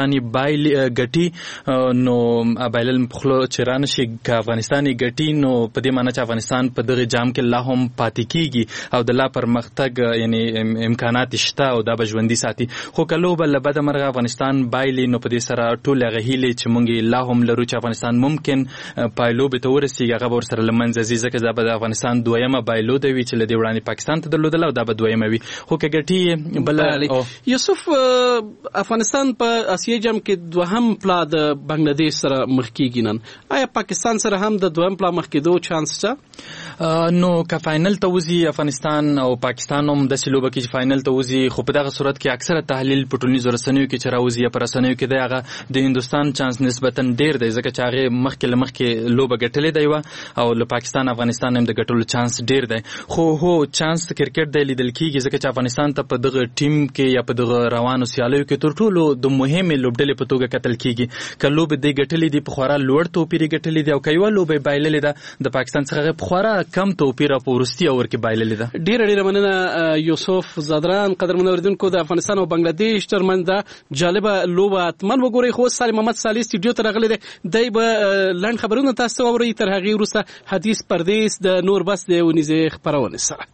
افغانستان بایل ګټي نو بایلل مخلو چرانه شي ک افغانستان ګټي نو په دې معنی چې افغانستان په دغه جام کې لا هم پاتې کیږي او د لا پرمختګ یعنی امکانات شته او دا بجوندي ساتي خو کلو بل بد مرغه افغانستان بایلې نو په دې سره ټول غهیلې چې مونږ لا هم لرو چې افغانستان ممکن پایلو به تورسي هغه ور سره لمنځه زی ځکه دا د افغانستان دویمه بایلو دی چې لدی وړاندې پاکستان ته درلودل او دا به دویمه وي خو کګټي بل یوسف افغانستان په اسیا جام کې دوهم پلا د بنگلاديش سره مخ کیږي نن آیا پاکستان سره هم د دویم پلا مخ کېدو چانس شته نو که فاینل ته وځي افغانستان او پاکستان هم د سلوبه کې فاینل ته وځي خو په دغه صورت کې اکثره تحلیل په ټولنیزو رسنیو کې چې راوځي پر رسنیو کې دی هغه د هندستان چانس نسبتا ډیر دی ځکه چې هغه مخکې له مخکې لوبه ګټلې دی او له پاکستان افغانستان هم د ګټلو چانس ډیر دی خو هو چانس کرکټ دی لیدل کېږي ځکه چې افغانستان ته په دغه ټیم کې یا په دغه روانو سیالیو کې تر ټولو د مهمې لوبډلې په توګه کتل کېږي که لوبې دی ګټلې دي په خورا لوړ توپیر ګټلې دي او که یوه لوبه بایللې ده د پاکستان څخه په خورا کم توپیر په ورستي اور کې بایللې ده. ډیره ډیره مننه یوسف زادران. قدرمن اوریدونکو د افغانستان او بنگلاديش ترمنځ د جالبه لوبه اتمن وګورئ. خو سالم محمد صالح استودیو ته راغلی دی دای به لنډ خبرونه تاسو ته واورئ تر هغې وروسته حدیث پردیس د نور بس د ونیزې خپرونې سره.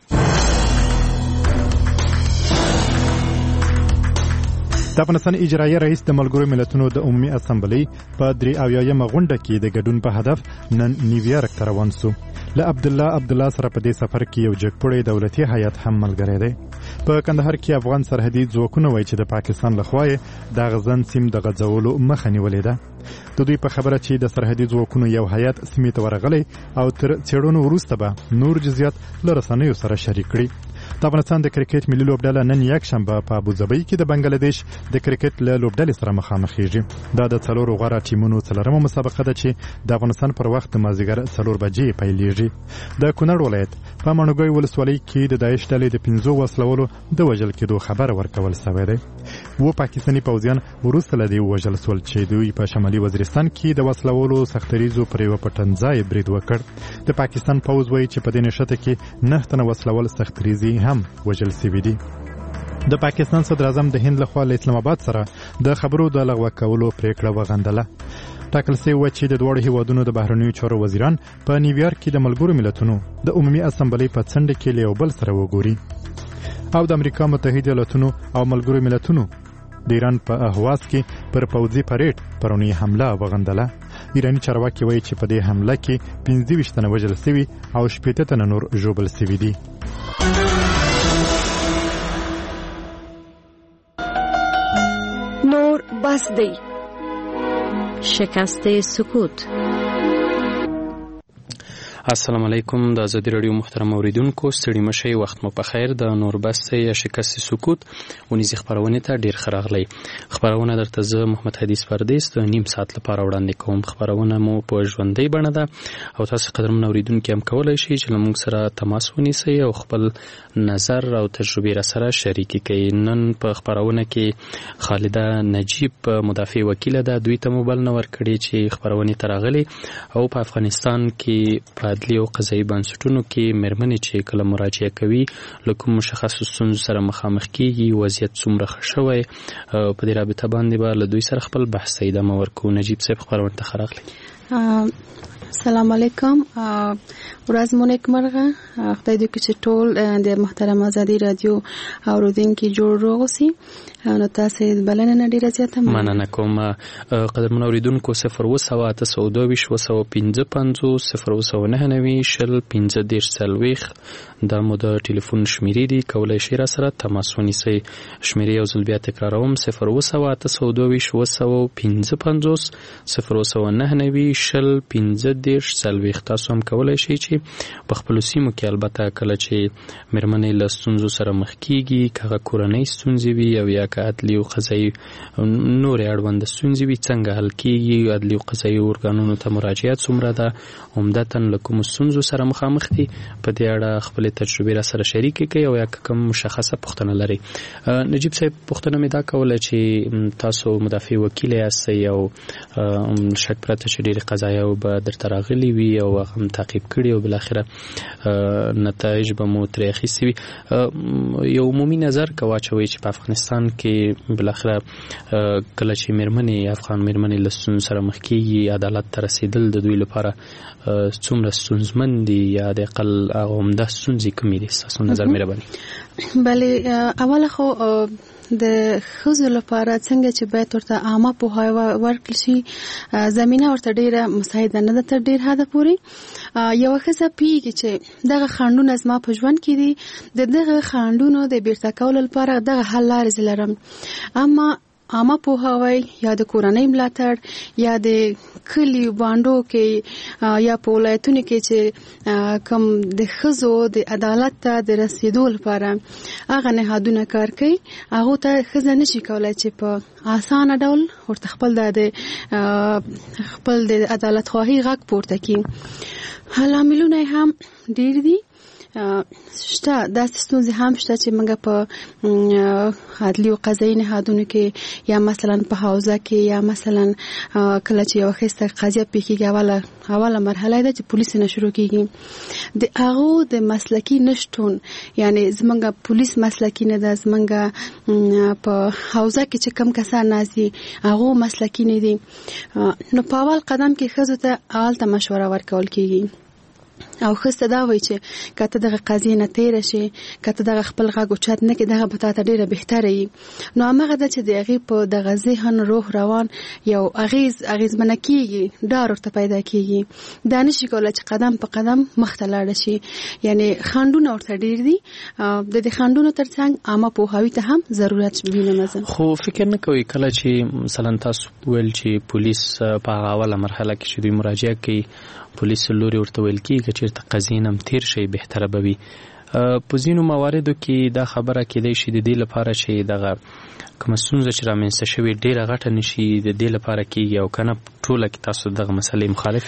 د افغانستان اجرایي رئیس د ملګرو ملتونو د عمومي اسامبلۍ په درې اویایم غونډه کې د ګډون په هدف نن نیویارک ته روان سو. له عبدالله عبدالله سره په دې سفر کې یو جګپوړی دولتي هیئت هم ملګری دی. په کندهار کې افغان سرحدي ځواکونه وایي چې د پاکستان لخوا یې د غزن سیم د غځولو مخه نیولې ده. د دوی په خبره چې د سرحدي ځواکونو یو هیئت سیمې ته ورغلی او تر څېړنو وروسته به نور جزئیات له رسنیو سره شریک کړي. د افغانستان د کرکټ ملي لوبډله نن یکشنبه په ابوظبي کې د بنگلاديش د کرکټ له لوبډلې سره مخامخېږي. دا د څلورو غوره ټیمونو څلورمه مسابقه ده چې د افغانستان پر وخت د مازدیګر څلور بجې پیلیږي. د کونړ ولایت په ماڼوګۍ ولسوالۍ کې د داعش ډلې د پنځو وسلوالو د وژل کېدو خبر ورکول شوی دی. و پاکستاني پوځیان وروسته له دې وژل سول چې دوی په شمالي وزیرستان کې د وسلوالو سختریزو پر یوه پټنځای برید وکړ. د پاکستان پوځ وایي چې په دې نښته کې نه تنه وسلوال سختریزي هم وژل شوي دي. د پاکستان صدر اعظم د هند لخوا له اسلام آباد سره د خبرو د لغوه کولو پریکړه وغندله. ټاکل شوی و چې د دواړو هیوادونو د بهرنیو چارو وزیران په نیویارک کې د ملګرو ملتونو د عمومي اسامبلۍ په څنډه کې له یو بل سره وګوري. او د امریکا متحده ایالاتونو او ملګرو ملتونو د ایران په اهواز کې پر پوځي پریډ پرونی حمله وغندله. ایرانی چارواکي وایي چې په دې حمله کې پنځه ویشت تنه وژل شوي او شپېته تنه نور ژوبل شوي دي. نور بس دی شکست سکوت. السلام علیکم. د ازادي رادیو محترم اوریدونکو ستړي مشئ وخت مو په خیر. د نور بس یا شکست سکوت ونیزي خبرونه ته ډیر خراغلی. خبرونه درته زه محمد حدیث پردیس د نیم ساعت لپاره وړاندې کوم. خبرونه مو په ژوندۍ بڼه ده او تاسو قدرمن اوریدونکو هم کولای شئ چې موږ سره تماس ونیسئ او خپل نظر او تجربه را سره شریک کړئ. نن په خبرونه کې خالده نجیب مدافع وکیل ده دوی ته موبایل نور کړي چې خبرونه ترغلي او په افغانستان کې عدلي او قضایي بنسټونو کې مېرمنې چې کله مراجعه کوي له کوم مشخصو ستونزو سره مخامخ کیږي وضعیت څومره ښه شوی په دې رابطه باندې به له دوی سره خپل بحث ته ادامه ورکوو. نجیب صاحب خبرونه ته ښه راغلی. السلام علیکم. ورځ مو نیکمرغه. خدای دې وکړي چې ټول د محترم ازادي رادیو اوریدونکي جوړ روغ اوسي. نو تاسو بلنه نه ډیره زیاته مننه کوم. قدرمن اوریدونکو صفر اووه سوه اته سوه دوه ویشت اووه سوه پنځه پنځوس صفر اووه سوه نهه نوي شل پنځه دېرش څلوېښت دا مو د ټلیفون شمیرې دي. کولی شئ را سره تماس ونیسئ. شمیرې یو ځل بیا تکراروم صفر اووه سوه اته سوه دوه ویشت اووه سوه پنځه پنځوس صفر اووه سوه نهه نوي شل پنځه دېرش څلوېښت. تاسو هم کولی شئ چې په خپلو سیمو کې البته کله چې مېرمنې له ستونزو سره مخ کیږي که هغه کورنۍ ستونزې وي او یا که عدلي او قضایي نورې اړونده ستونزې وي څنګه حل کیږي. عدلي او قضایي ارګانونو ته مراجعات څومره ده عمدتا له کومو ستونزو سره مخامخ دي په دې اړه خپلې تجربې را سره شریکې کړئ او یا که کوم مشخصه پوښتنه لرئ. نجیب صاحب پوښتنه مې دا کوله چې تاسو مدافع وکیل یاستئ او شک پرته چې ډېرې قضایاو به درته ته راغلي وي او هغه هم تعقیب کړي او بالاخره نتایج به مو ترې اخیستي وي. یو عمومي نظر که واچوئ چې په افغانستان کې بالاخره کله چې مېرمنې افغان مېرمنې له ستونزو سره مخ کېږي عدالت ته رسېدل د دوی لپاره څومره ستونزمن دي یا د اقل هغه عمده ستونزې کومې دي ستاسو نظر مهرباني؟ بله اوله خو د ښځو لپاره څنګه چې باید ورته عامه پوهاوی ورکړل شي زمینه ورته ډېره مساعده نه ده تر ډېر حده پورې. یوه ښځه پوهېږي چې دغه خنډونه زما په ژوند کې دي د دغه خنډونو د بیرته کولو لپاره دغه حل لارې زه لرم، اما عامه پوهاوی یا د کورنۍ ملاتړ یا د کلي بانډو کې یا په ولایتونو کې چې کوم د ښځو د عدالت ته د رسیدو لپاره هغه نهادونه کار کوي، هغه ته ښځه نشي کولای چې په اسانه ډول ورته خپل د خپل د عدالت خواهی غږ پورته کړي. لاملونه هم ډېر دي، شته داسې ستونزې هم شته چې موږ په عدلي او قضایي نهادونو کې یا مثلا په حوزه کې یا مثلا کله چې یو ښځه قضیه پیښیږي اوله اوله مرحله ده چې پولیس نه شروع کیږي، د هغه د مسلکی نشټون یعنی زمونږ پولیس مسلکی نه ده، زمونږ په حوزه کې چې کم کسان نازي هغه مسلکی نه دي، نو په اول قدم کې ښځو ته اول ته مشوره ورکول کیږي او ښځه دا وایي چې که ته دغه قضیې نه تېره شې، که ته دغه خپل غږ اوچت نه کړې، دغه به تا ته ډېره بهتره وي. نو هماغه ده چې د هغې په دغه ذهن روح روان یو اغیز اغیزمنه کېږي، ډار ورته پیدا کېږي، دا نشي کولی چې قدم په قدم مخته لاړه شي. یعنې خنډونه ورته ډېر دي، د دې خنډونو تر څنګ عامه پوهاوي ته هم ضرورت وینم زه. خو فکر نه کوئ کله چې مثلا تاسو ویل چې پولیس په هغه اوله مرحله کې چې دوی مراجعه کوي پولیس لوري ورته ویل کېږي چې چېرته قضیې نه هم تېر شي بهتره به وي. په ځینو مواردو کې دا خبره کېدای شي د دې لپاره چې دغه کومه ستونزه چې رامنځته شوې ډېره غټه نه شي د دې لپاره کېږي او که نه ټوله کې تاسو دغه مسلې مخالف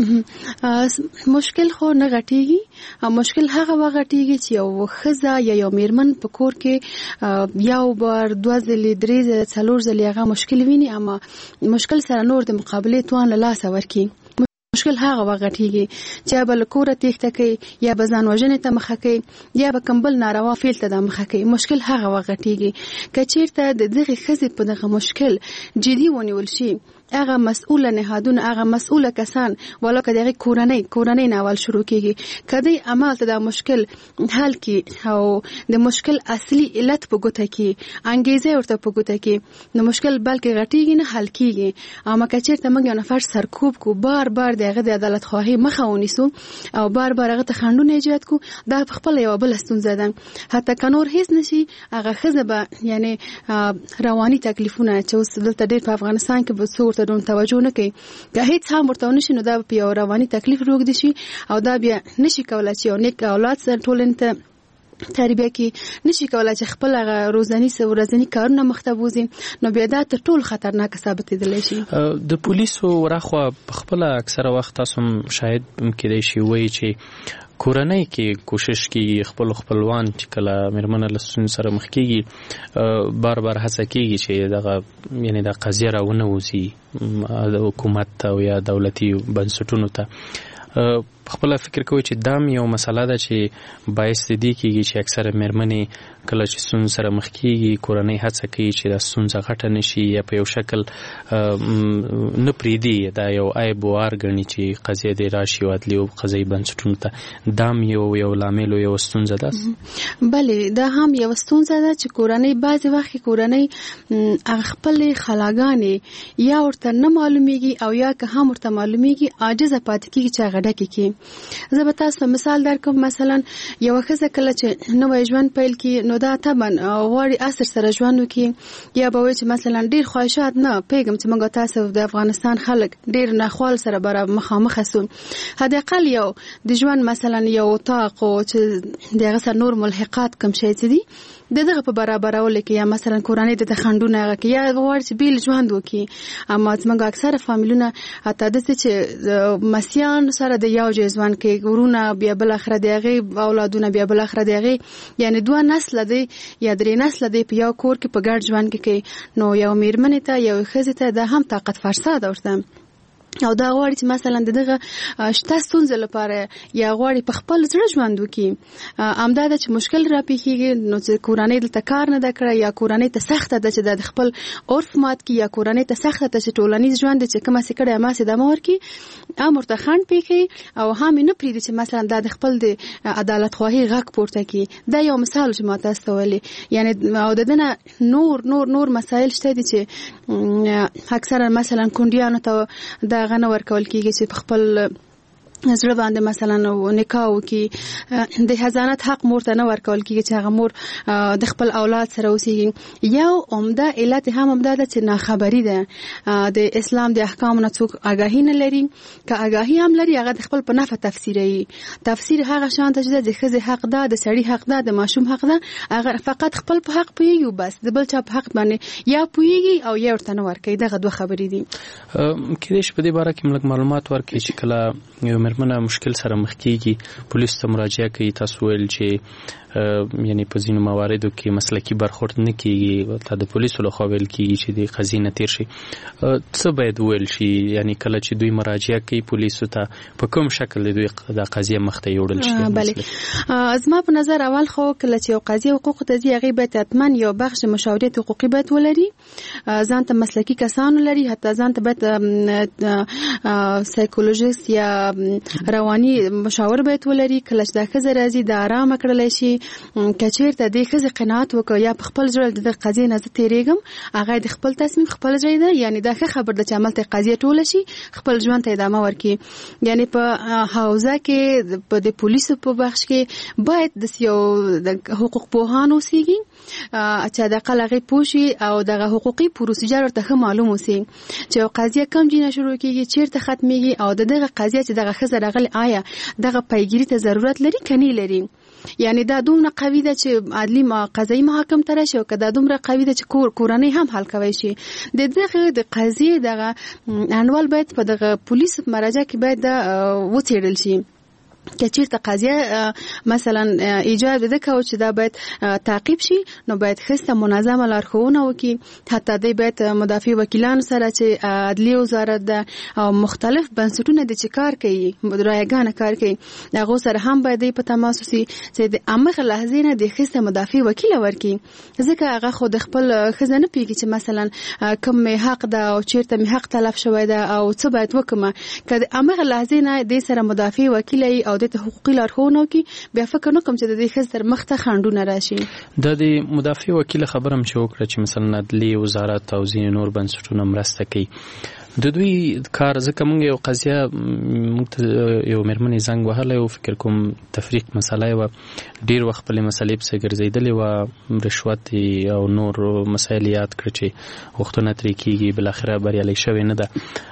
یاستئ. مشکل خو نه غټېږي، مشکل هغه وخت غټېږي چې یو ښځه یا یو مېرمن په کور کې یو بار دوه ځلې درې ځلې څلور ځلې هغه مشکل ویني، اما مشکل سره نور د مقابلې توان له لاسه ورکړي. مشکل هغه وخت غټېږي چې یا به له کوره تېښته کوي، یا به ځان وژنې ته مخه کوي، یا به کوم بل ناروا فعل ته د مخه کوي. مشکل هغه وخت غټېږي که چېرته د دغې ښځې په دغه مشکل جدي ونیول شي، هغه مسؤله نهادونه، هغه مسؤله کسان ولا که دغه کورنۍ کورنۍ ناول شروع کیږي کدی عمل ته د مشکل حل کی او د مشکل اصلي علت په ګوته کی انګیزه ورته په ګوته کی نو مشکل بلکې غټیږي نه حل کیږي. اما که چیرته موږ یو نفر سرکوب کو بار بار دغه د عدالت خواهی مخه ونیسو او بار بار هغه ته خندونه ایجاد کو، دا خپل یو بل ستونزه ده. حتی کنور هیڅ نشي هغه خزه به یعنی رواني تکلیفونه چې اوس دلته ډېر په افغانستان کې به څو ته توجه نه کوي، که هیڅ هم ورته نشي نو دا په یو رواني تکلیف روږدي شي او دا بیا نشي کولای چې یو نیک اولاد سره ټولنې ته تربیه کې نشي کولای چې خپل هغه روزاني ورځني کارونه مخته بوزي، نو بیا دا ته ټول خطرناک ثابتېدلی شي. د پولیسو ورخوا خپل اکثره وخت تاسو شاید کېدای شي وایي چې کورنۍ کې کوشش کوي خپل خپلوان چې کله مېرمنه له ستونزې سره مخ کېږي بار بار هڅه کېږي چې دغه یعنې دا قضیه راونه وځي حکومت او یا دولتي بنسټونو ته. خپل فکر کوي چې دام یو مسله ده چې باعث دې کېږي چې اکثره مېرمنې کله چې ستونزې سره مخ کېږي کورنۍ هڅه کوي چې دا ستونزه غټه نه شي یا په یو شکل نه پرېږدي، دا یو عیب وار ګڼي چې قضیه دې راشي عدلي او قضایي بنسټونو ته. دام یو یو لامل یو ستونزه ده. بلې دا هم یو ستونزه ده چې کورنۍ بعضې وخت کورنۍ هغه خپلې خلاګانې یا ورته نه معلومیږي او یا که هم ورته معلومیږي عاجزه پاتې کېږي چې هغه ډکې کړي. زه به تاسو مثال درکوم، مثلا یو ښځه کله چې نوی ژوند پیل کړي نو دا طبعا غواړي عصر سره ژوند وکړي، یا به وایي چې مثلا ډېر خواهشات نه پیږم چې موږ تاسو د افغانستان خلک ډېر ناخوال سره به مخامخ سو، حداقل یو د ژوند مثلا یو اطاق او چې دغه سره نور ملحقات کم شي چې دي دغه په برابرولو کې یا مثلا کورنۍ د خندونه هغه کې یا غواړي چې بیل ژوند وکړي. اما زموږ اکثره فامیلونه حتی داسې چې مسیان سره د یو ځای ژوند کې ورونه بیا بل اخره د هغې اولادونه بیا بل اخره د هغې یعنې دوه نسله دی یا درې نسله دی په یو کور کې په ګډ ژوند کې کوي، نو یو مېرمنې ته یو ښځې ته دا هم طاقت فرسا ده ورته او دا غواړي چې مثلا دغه شته ستونزې لپاره یا غواړي په خپل زړه ژوند وکړي امدا د چې مشکل را پیښیږي نو چې کورنۍ دلته کار نه ده کړی یا کورنۍ ته سخته ده چې د خپل عرف مات کړي یا کورنۍ ته سخته ده چې ټولنیز ژوند چې کومه څه کړی ما سي دمه ورکړي امر ته خنډ پیښي او هم نه پریږدي چې مثلا د خپل د عدالت خواهی غږ پورته کړي دا یو مثال چې ما تاسو ته ویلي یعنی او دنه نور نور نور مسایل شته دي چې اکثرا مثلا کونډیانو ته د غنه ورکول کیږي چې خپل زړه باندې مثلا نکاح وکي د حضانت حق مور ته نه ورکول کیږي چې هغه مور د خپل اولاد سره اوسېږي یو عمده علت هم عمده ده چې ناخبري ده د اسلام د احکام نه څوک آگاهی نه لري که آگاهی هم لري هغه د خپل په نفع تفسیري تفسیر هغه شان ته چې د ښځې حق ده د سړي حق ده د ماشوم حق ده هغه فقط خپل په حق پويږي بس د بل چا په حق باندې یا پويږي او یا ورته نه ورکوي دغه دوه خبرې دي کله چې په دې باره کې ملک معلومات ورکړي چې کله یو مرمنه مشکل سره مخ کیږي پولیس ته مراجعه کوي تاسو ویل چې یعنی په ځینو مواردو کې مسلکی برخورد نه کیږي ته د پولیسو له خوا ویل کیږي چې د خزینه تیر شي څه باید ویل شي یعنی کله چې دوی مراجعه کوي پولیسو ته په کوم شکل دوی د قضیه مخ ته یوړل شي بله زما په نظر اول خو کله چې یو قضیه حقوق ته ځي هغه باید حتما یو بخش مشاورت حقوقي باید ولري ځان ته مسلکی کسان لري حتی ځان ته باید سایکولوژیست یا رواني مشاور باید ولري کله چې د ښځې راځي د آرام کړل شي کچیر ته د ښځې قناعت وکړي یا په خپل ځل د قضیې نه تیریږم هغه د خپل تصمیم خپل ځای ده یعنی دا ښه خبر ده چې عمل ته قضیه ټوله شي خپل ژوند ته ادامه ورکړي یعنی په حوزه کې په د پولیسو په بخش کې باید د یو حقوق پوهان اوسېږي چې د قلغه پوشي او د حقوقي پروسیجر ورته معلوم اوسي چې قضیه کوم جینه شروع کیږي چیرته ختميږي او دغه قضیه چې دغه خزر غل آیا دغه پیګری ته ضرورت لري کني لري یعنی دا دومره قوي ده چې عدلي ما قضایي محاکم تر شي او کدا دومره قوي ده چې کور کورنۍ هم حل کوي شي د دغه د قضیه دغه انوال باید په دغه پولیس مراجعه کې باید وڅېړل شي که چیرته قضیه مثلا ایجاد بده که چې دا باید تعقیب شي نو باید خسته منظمه لارښوونه وکړي حتی د باید مدافع وکیلانو سره چې عدلیه وزارت ده او مختلف بنسټونه د چې کار کوي رایګانه کار کوي هغه سره هم باید په تماس وسی چې د امغه لحظې نه د خسته مدافع وکیل ورکړي ځکه هغه خود خپل خزانه پیږي چې مثلا کوم حق ده او چیرته می حق تلف شوی ده او څه باید وکم که امغه لحظې نه د سره مدافع وکیل او د حقوقي لارښوونو کې بیا فکر نکوم چې د دې خزر مخته خندونه راشي د دې مدافع وکیل خبرم چې وکړه چې مثلا عدلی وزارت او ځینې نور بنسټونه مرسته کوي د دوی کار ځکه مونږ یو قضیه مونږ یو مرمنې زنګ وهلی او فکر کوم تفریق مسله و ډیر وخت په مسلې پسې ګرځېدلې و رشوت او نور مسایل یاد کړ چې وختونه ترې کېږي بالاخره بریالۍ شوې نه ده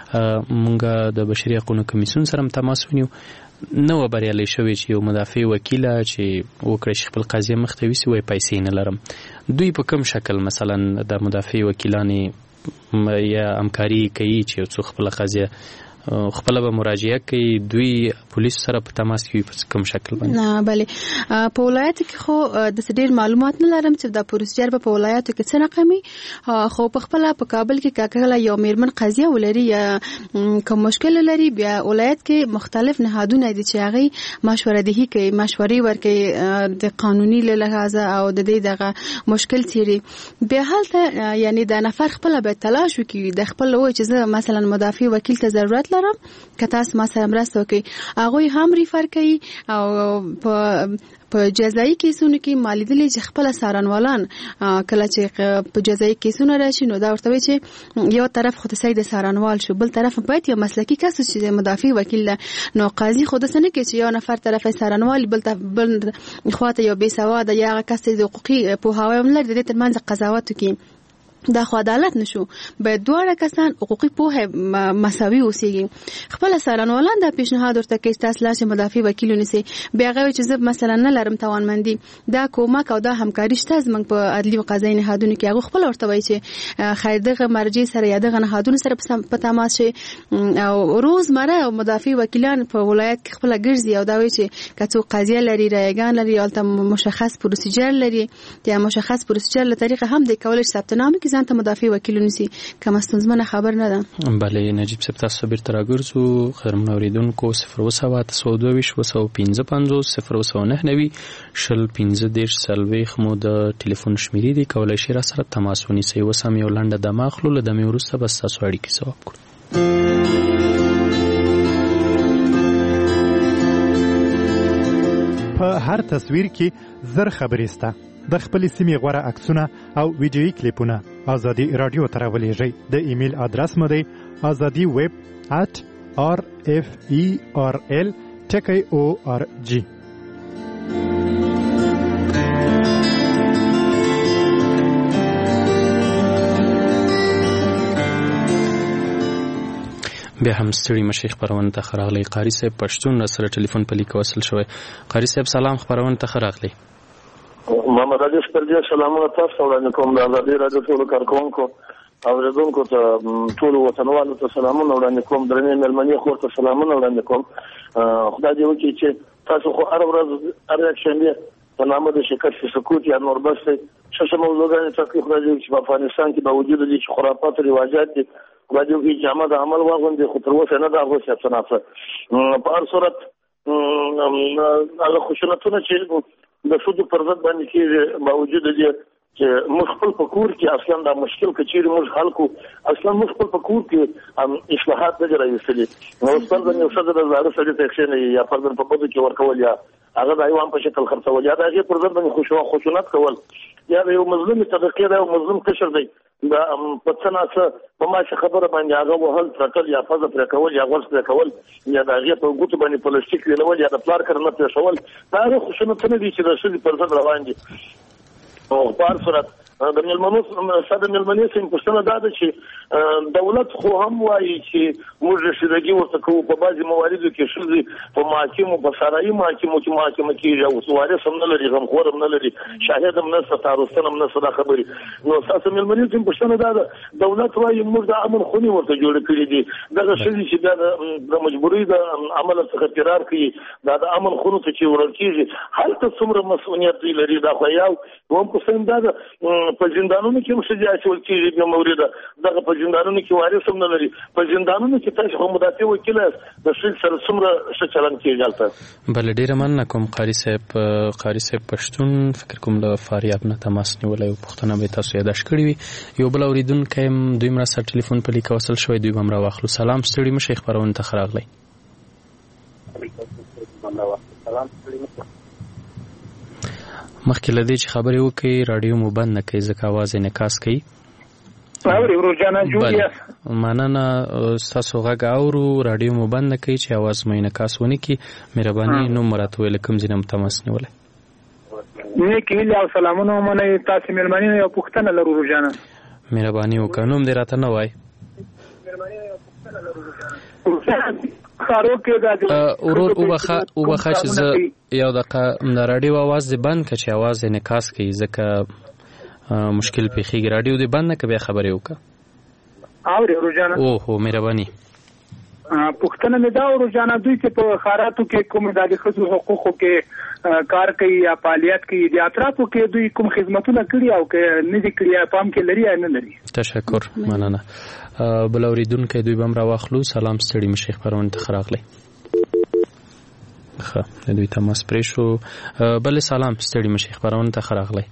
مونږ د بشري حقوقو کمیسیون سره تماس ونیو نو بریالۍ شوې چې یو مدافع وکیل چې وکړي چې خپل قضیه مخته ویسي وای پیسې نه لرم دوی په کوم شکل مثلا د مدافع وکیلانی یا همکاري کوي چې څو خپل قضیه خپل به مراجعه کوي دوی پولیس سره په تماس کې په کوم شکل باندې نه بله په ولایت کې خو د ډېر معلومات نه لرم چې د پروسیجر په ولایتو کې څه رقمي خو په خپل په کابل کې کاکله یو میرمن قضیه ولري یا کوم مشکل لري بیا ولایت کې مختلف نهادونه دي چې هغه مشوره دهي کوي مشورې ورکوي د قانوني لحاظ او د دې دغه مشکل تیری بیا حالته یعنی د نفر خپل به تلاش وکړي د خپل وای چې مثلا مدافع وکیل ته ضرورت لرم که تاسو ما سره مرسته وکړي هغه هم ریفر کوي او په په جزایي کیسونو کې مالیدلې چې خپل سارنوالان کله چې په جزایي کیسونو راشي نو دا ورته وي چې یو طرف خود سید سارنوال شو بل طرف باید یو مسلکی کس چې مدافع وکیل نو قاضي خود سره کې چې یو نفر طرف سارنوال بل بل خواته یو بے سواد یا کس د حقوقي په هوایم لري د ترمنځ قضاوت کوي دا خو عدالت نشو باید دواړه کسان حقوقي پوهه مساوي اوسېږي خپل سالانولان د پیشنهاد ورته کې تاسو لاشه مدافع وکیل ونیسي بیا غوي چې زه مثلا نه لرم توانمندي دا کومک او دا همکاري شته زمنګ په عدلي او قضایي نهادونو کې هغه خپل ورته وایي چې خیر دغه مرجع سره یا دغه نهادونو سره په تماس شي او روزمره او مدافع وکیلان په ولایت کې خپل ګرځي او دا وایي چې کڅو قضیه لري رایګان لري او تم مشخص پروسیجر لري یا مشخص پروسیجر له طریقه هم د کولج ثبت نامه چې ځان ته مدافع وکیل ونیسي کوم ستونزمنه خبر نه ده. بله نجیب صاحب تاسو بیرته راګرځو خیرمن اوریدونکو صفر اووه سوه اته سوه دوه ویشت اووه سوه پنځه پنځوس صفر اووه سوه نهه نوي شل پنځه دېرش څلوېښت مو د ټلیفون شمیرې دي کولی شئ را سره تماس ونیسئ. اوس هم یو لنډه دمه اخلو له دمې وروسته به ستاسو اړیکې ځواب کړو. په هر تصویر کې زر خبرې سته. د خپلې سیمې غوره عکسونه او ویډیویي کلیپونه ازادي راډیو ته راولېږئ. د ایمیل ادرس مو دی ازادي ویب ات آر اف ای آر ال ټکی او آر جی. بیا هم ستړي مشي خبرونه ته راغلی. قاری صاحب پښتون سره ټلیفون په لیک وصل شوی. قاری صاحب سلام خبرونه ته راغلی. محمد علي سپرجي سلامونه تاسو وړاندې کوم. د ازادي راډیو ټولو کارکونکو او ورزونکو ته ټولو وطنوالو ته سلامونه وړاندې کوم. درنې مېلمنې خور ته سلامونه وړاندې کوم. خدای دې وکړي چې تاسو خو هر ورځ هر یکشنبه په نامه د شرکت سکوت یا نوربس څه څه موضوعګانې تاسو خدای دې چې په افغانستان کې باوجود دي چې خرافات رواجات دي خدای دې وکړي چې عمل عمل واغوندي خو تر اوسه نه دا غوښه څنګه په هر صورت هغه خشونتونه چې د شودو پر ضد باندې کې باوجود دي چې موږ خپل په کور کې اصلا دا مشکل کچېرې موږ حل کو اصلا موږ خپل په کور کې اصلاحات نه راوستلي. نو څنګه یو څه د زړه سره ته ښه یا فرض په پدې کې ورکول یا هغه د ایوان په شکل خرڅول یا د هغه پر ضد باندې خوشو خشونت کول یا یو مظلوم طبقه دا مظلوم قشر دی دا په څنګه په ما څه خبره باندې هغه وهل ترټل یا فاز پر کول یا غوښ پر کول یا د هغه په ګوتو باندې پلاستیک ویلول یا د پلار کړنه پر شول دا هغه خشونت نه دي چې د شې پر ضد روان دي. او په هر صورت د ملمنو ساده ملمنې سیم پښتنه دا ده چې دولت خو هم وایي چې موږ رسیدګي ورته کوو په بعضي مواردو کې شوزي په محاکمو په سرایي محاکمو کې محاکمه کېږي او سوارث هم نه لري غمخور هم نه لري شاهد هم نه ستا تعرض هم نه صدا خبري. نو تاسو ملمنې سیم پښتنه دا ده دولت وایي موږ د امن خوني ورته جوړ کړی دي دغه شې چې د مجبوري د عمل څخه فرار کوي دا د امن خونو ته چې ورل کېږي هلته څومره مسؤلیت لري دا خو یو هم په سم دا په زندانونو کې مشجع اچول کېږي د مورده دغه په زندانونو کې وارث هم نه لري په زندانونو کې تاسو هم مدافع وکیل د شل سره څومره څه چلن کېږي البته. بل ډیر مننه کوم قاری صاحب. قاری صاحب پښتون فکر کوم له فاریاب نه تماس نیولای او پښتنه به تاسو یاداش کړی وي. یو بل اوریدونکو هم دوی مر سره ټلیفون په لیک وصل شوی دوی هم را واخلو. سلام ستړي مشه خبرونه ته راغلی. مخکې لدی چې خبرې وکړي رادیو مو بند نه کوي ځکه आवाज انعکاس کوي. اوري ورجانا جوړیا مننه تاسو غږ اورو رادیو مو بند نه کوي چې आवाज مو انعکاس ونه کی. مهرباني نو مراتو لکم زینم تماس نیولای. نیک ویل او سلامونه مونږه تاسو مېلمانه یو پښتنه لرو ورجانا. مهرباني وکړم دې راته نه وای. ورور وبخه وبخه چې زه یو دقه د رادیو आवाज دې بند کړ چې आवाज انعکاس کوي ځکه مشکل پیخي رادیو دې بند نه کبه خبرې وکړه. اوري روزانه او هو مهرباني پښتنه مې دا روزانه دوی چې په خاراتو کې کوم د خصوصي حقوقو کې کار کوي یا فعالیت کوي د اطرافو کې دوی کوم خدماتونه کړی او کې نه دي کړی پام کې لري یا نه لري. تشکر مننه. بل اوریدونکو دوی بم را واخلو. سلام ستړي مشیخ پرون ته راغلی. ښه دوی تماس پرې شو. بل سلام ستړي مشیخ پرون ته راغلی.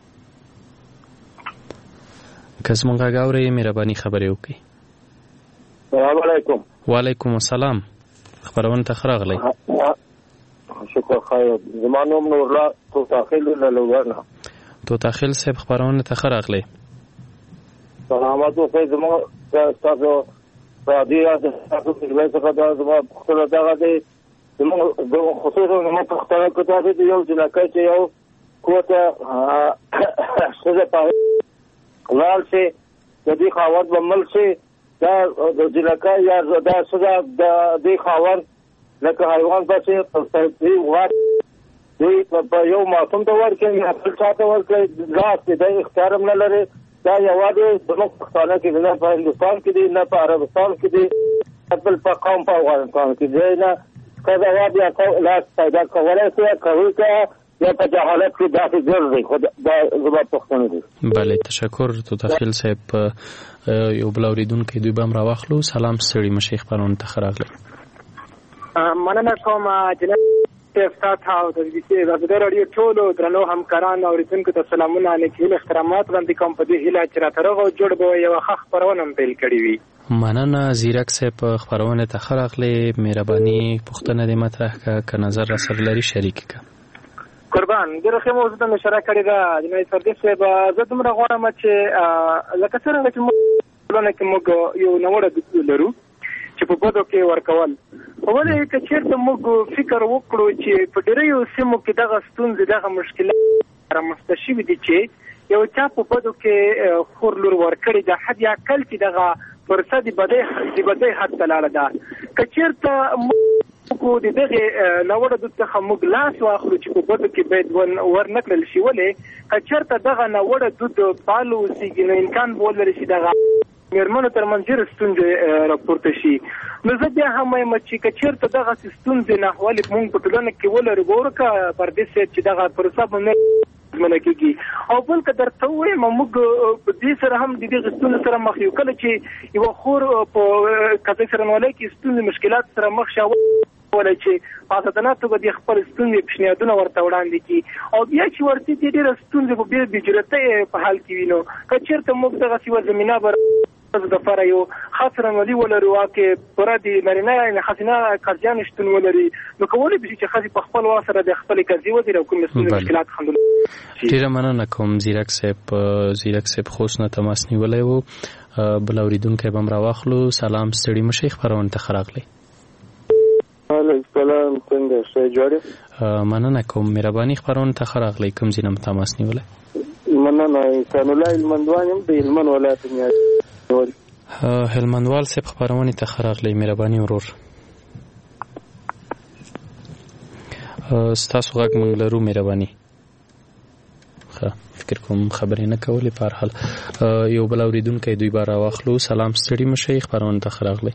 کس مونږه غاوري مهرباني خبرې وکړي. السلام علیکم. وعلیکم السلام. خبرونه ته راغلی. شکر خیر. زمانوم نور الله تو تاخیل له لورنا. تو تاخیل صاحب خبرونه ته راغلی. سلامات اوسئ. زموږ تاسو په دې تاسو په دې څه دا زموږ خپل دغه دې زموږ خصوصا زموږ په خپل کې تاسو دې یو ځلکه چې یو کوته څه په لار شي د دې خاوند بمل شي دا د ځلکه یا دا څه د دې خاوند لکه حیوان پسې په دې وخت دوی په یو ماسوم ته ورکړي یا خپل چاته ورکړي لاس دې اختیار نه لري. دا یوازې د پاکستان کې نه په هندستان کې دي نه په عربستان کې دي خپل په قوم په افغانستان کې دي نه کله واده یا لاس پیدا کولای شي کوي که یا په دې حالت کې داسې ګرځي خو دا زما پوښتنه دي. بله تشکر تو تخیل صاحب. یو بل اوریدونکی دوی به هم راواخلو. سلام ستړي مشي خبرونه ته ښه راغلی. مننه کوم جناب صاحب او د دې د رادیو ټولو درنو همکارانو او اوریدونکو ته سلامونه نیکي احترامات وړاندې کوم په دې هیله چې راته رغو جوړ به یو ښه خبرونه پیل کړې وي. مننه زیرک صاحب خبرونه ته ښه راغلی. مهرباني پوښتنه دې مطرح کړه که نظر را سره لري شریک کړه. قربان ډېره ښه موضوع ته مې اشاره کړې ده جناب فردي صاحب. زه دومره غواړم چې لکه څرنګه چې موږ ټولنه کې موږ یو ناوړه دود لرو چې په بدو کې ورکول. ولې که چېرته موږ فکر وکړو چې په ډېریو سیمو کې دغه ستونزې دغه مشکلات رامنځته شوي دي چې یو چا په بدو کې خور لور ورکړې ده، حد اقل چې دغه فرصه د بدۍ د بدۍ حد ته لاړه ده. که چېرته موږ د دغې ناوړه دود څخه موږ لاس واخلو چې په بدو کې باید ورنکړل شي، ولې که چېرته دغه ناوړه دود فعال اوسېږي نو امکان به ولري چې دغه مېرمنو ترمنځ ډېرې ستونزې راپورته شي. نو زه بیا هم وایم چې که چېرته دغسې ستونزې ناحوالې موږ په ټولنه کې ولرو به ورکه پردې صاحب چې دغه پروسه به نه منع کېږي. او بل که درته ووایم موږ په دې سره هم د دغې ستونزې سره مخ یو. کله چې یوه خور په قضایي څارنوالۍ کې ستونزې مشکلات سره مخ شي ولی چې په اساسانه توګه د خپل ستونزې پیشنهادونه ورته وړاندې کړي او بیا چې ورته دې ډېره ستونزې په بې بېجرتۍ په حال کې وي نو که چېرته موږ دغسې یوه زمینه به دپاره یو ښه څارنوالي ولرو هغې پوره د نارینه یعنې ښځینه قاضیانو شتون ولري نو کولی به شي چې ښځې په خپل وخت سره د خپلې قضیې وځي او کومې ستونزې مشکلات خندلو. ډېره مننه کوم زیرک صاحب. زیرک صاحب خوست نه تماس نیولی و. بل اورېدونکی به هم راواخلو. سلام ستړي مشئ خپرونه ته ښه راغلی. علیکم سلام څنګه ښه جوړ یې؟ مننه کوم مهرباني خپرونه ته ښه راغلی. کوم ځای نه مو تماس نیولی؟ مننه انسان الله هلمندوان یم د هلمند ولایت نیاز. هلمندوال صاحب خبرونه ته ښه راغلی. مهرباني ورور ستاسو غږ موږ لرو. مهرباني ښه فکر کوم خبرې نه کولې. په هر حال یو بل اورېدونکی دوی به راواخلو. سلام ستړي مشئ خبرونه ته ښه راغلی.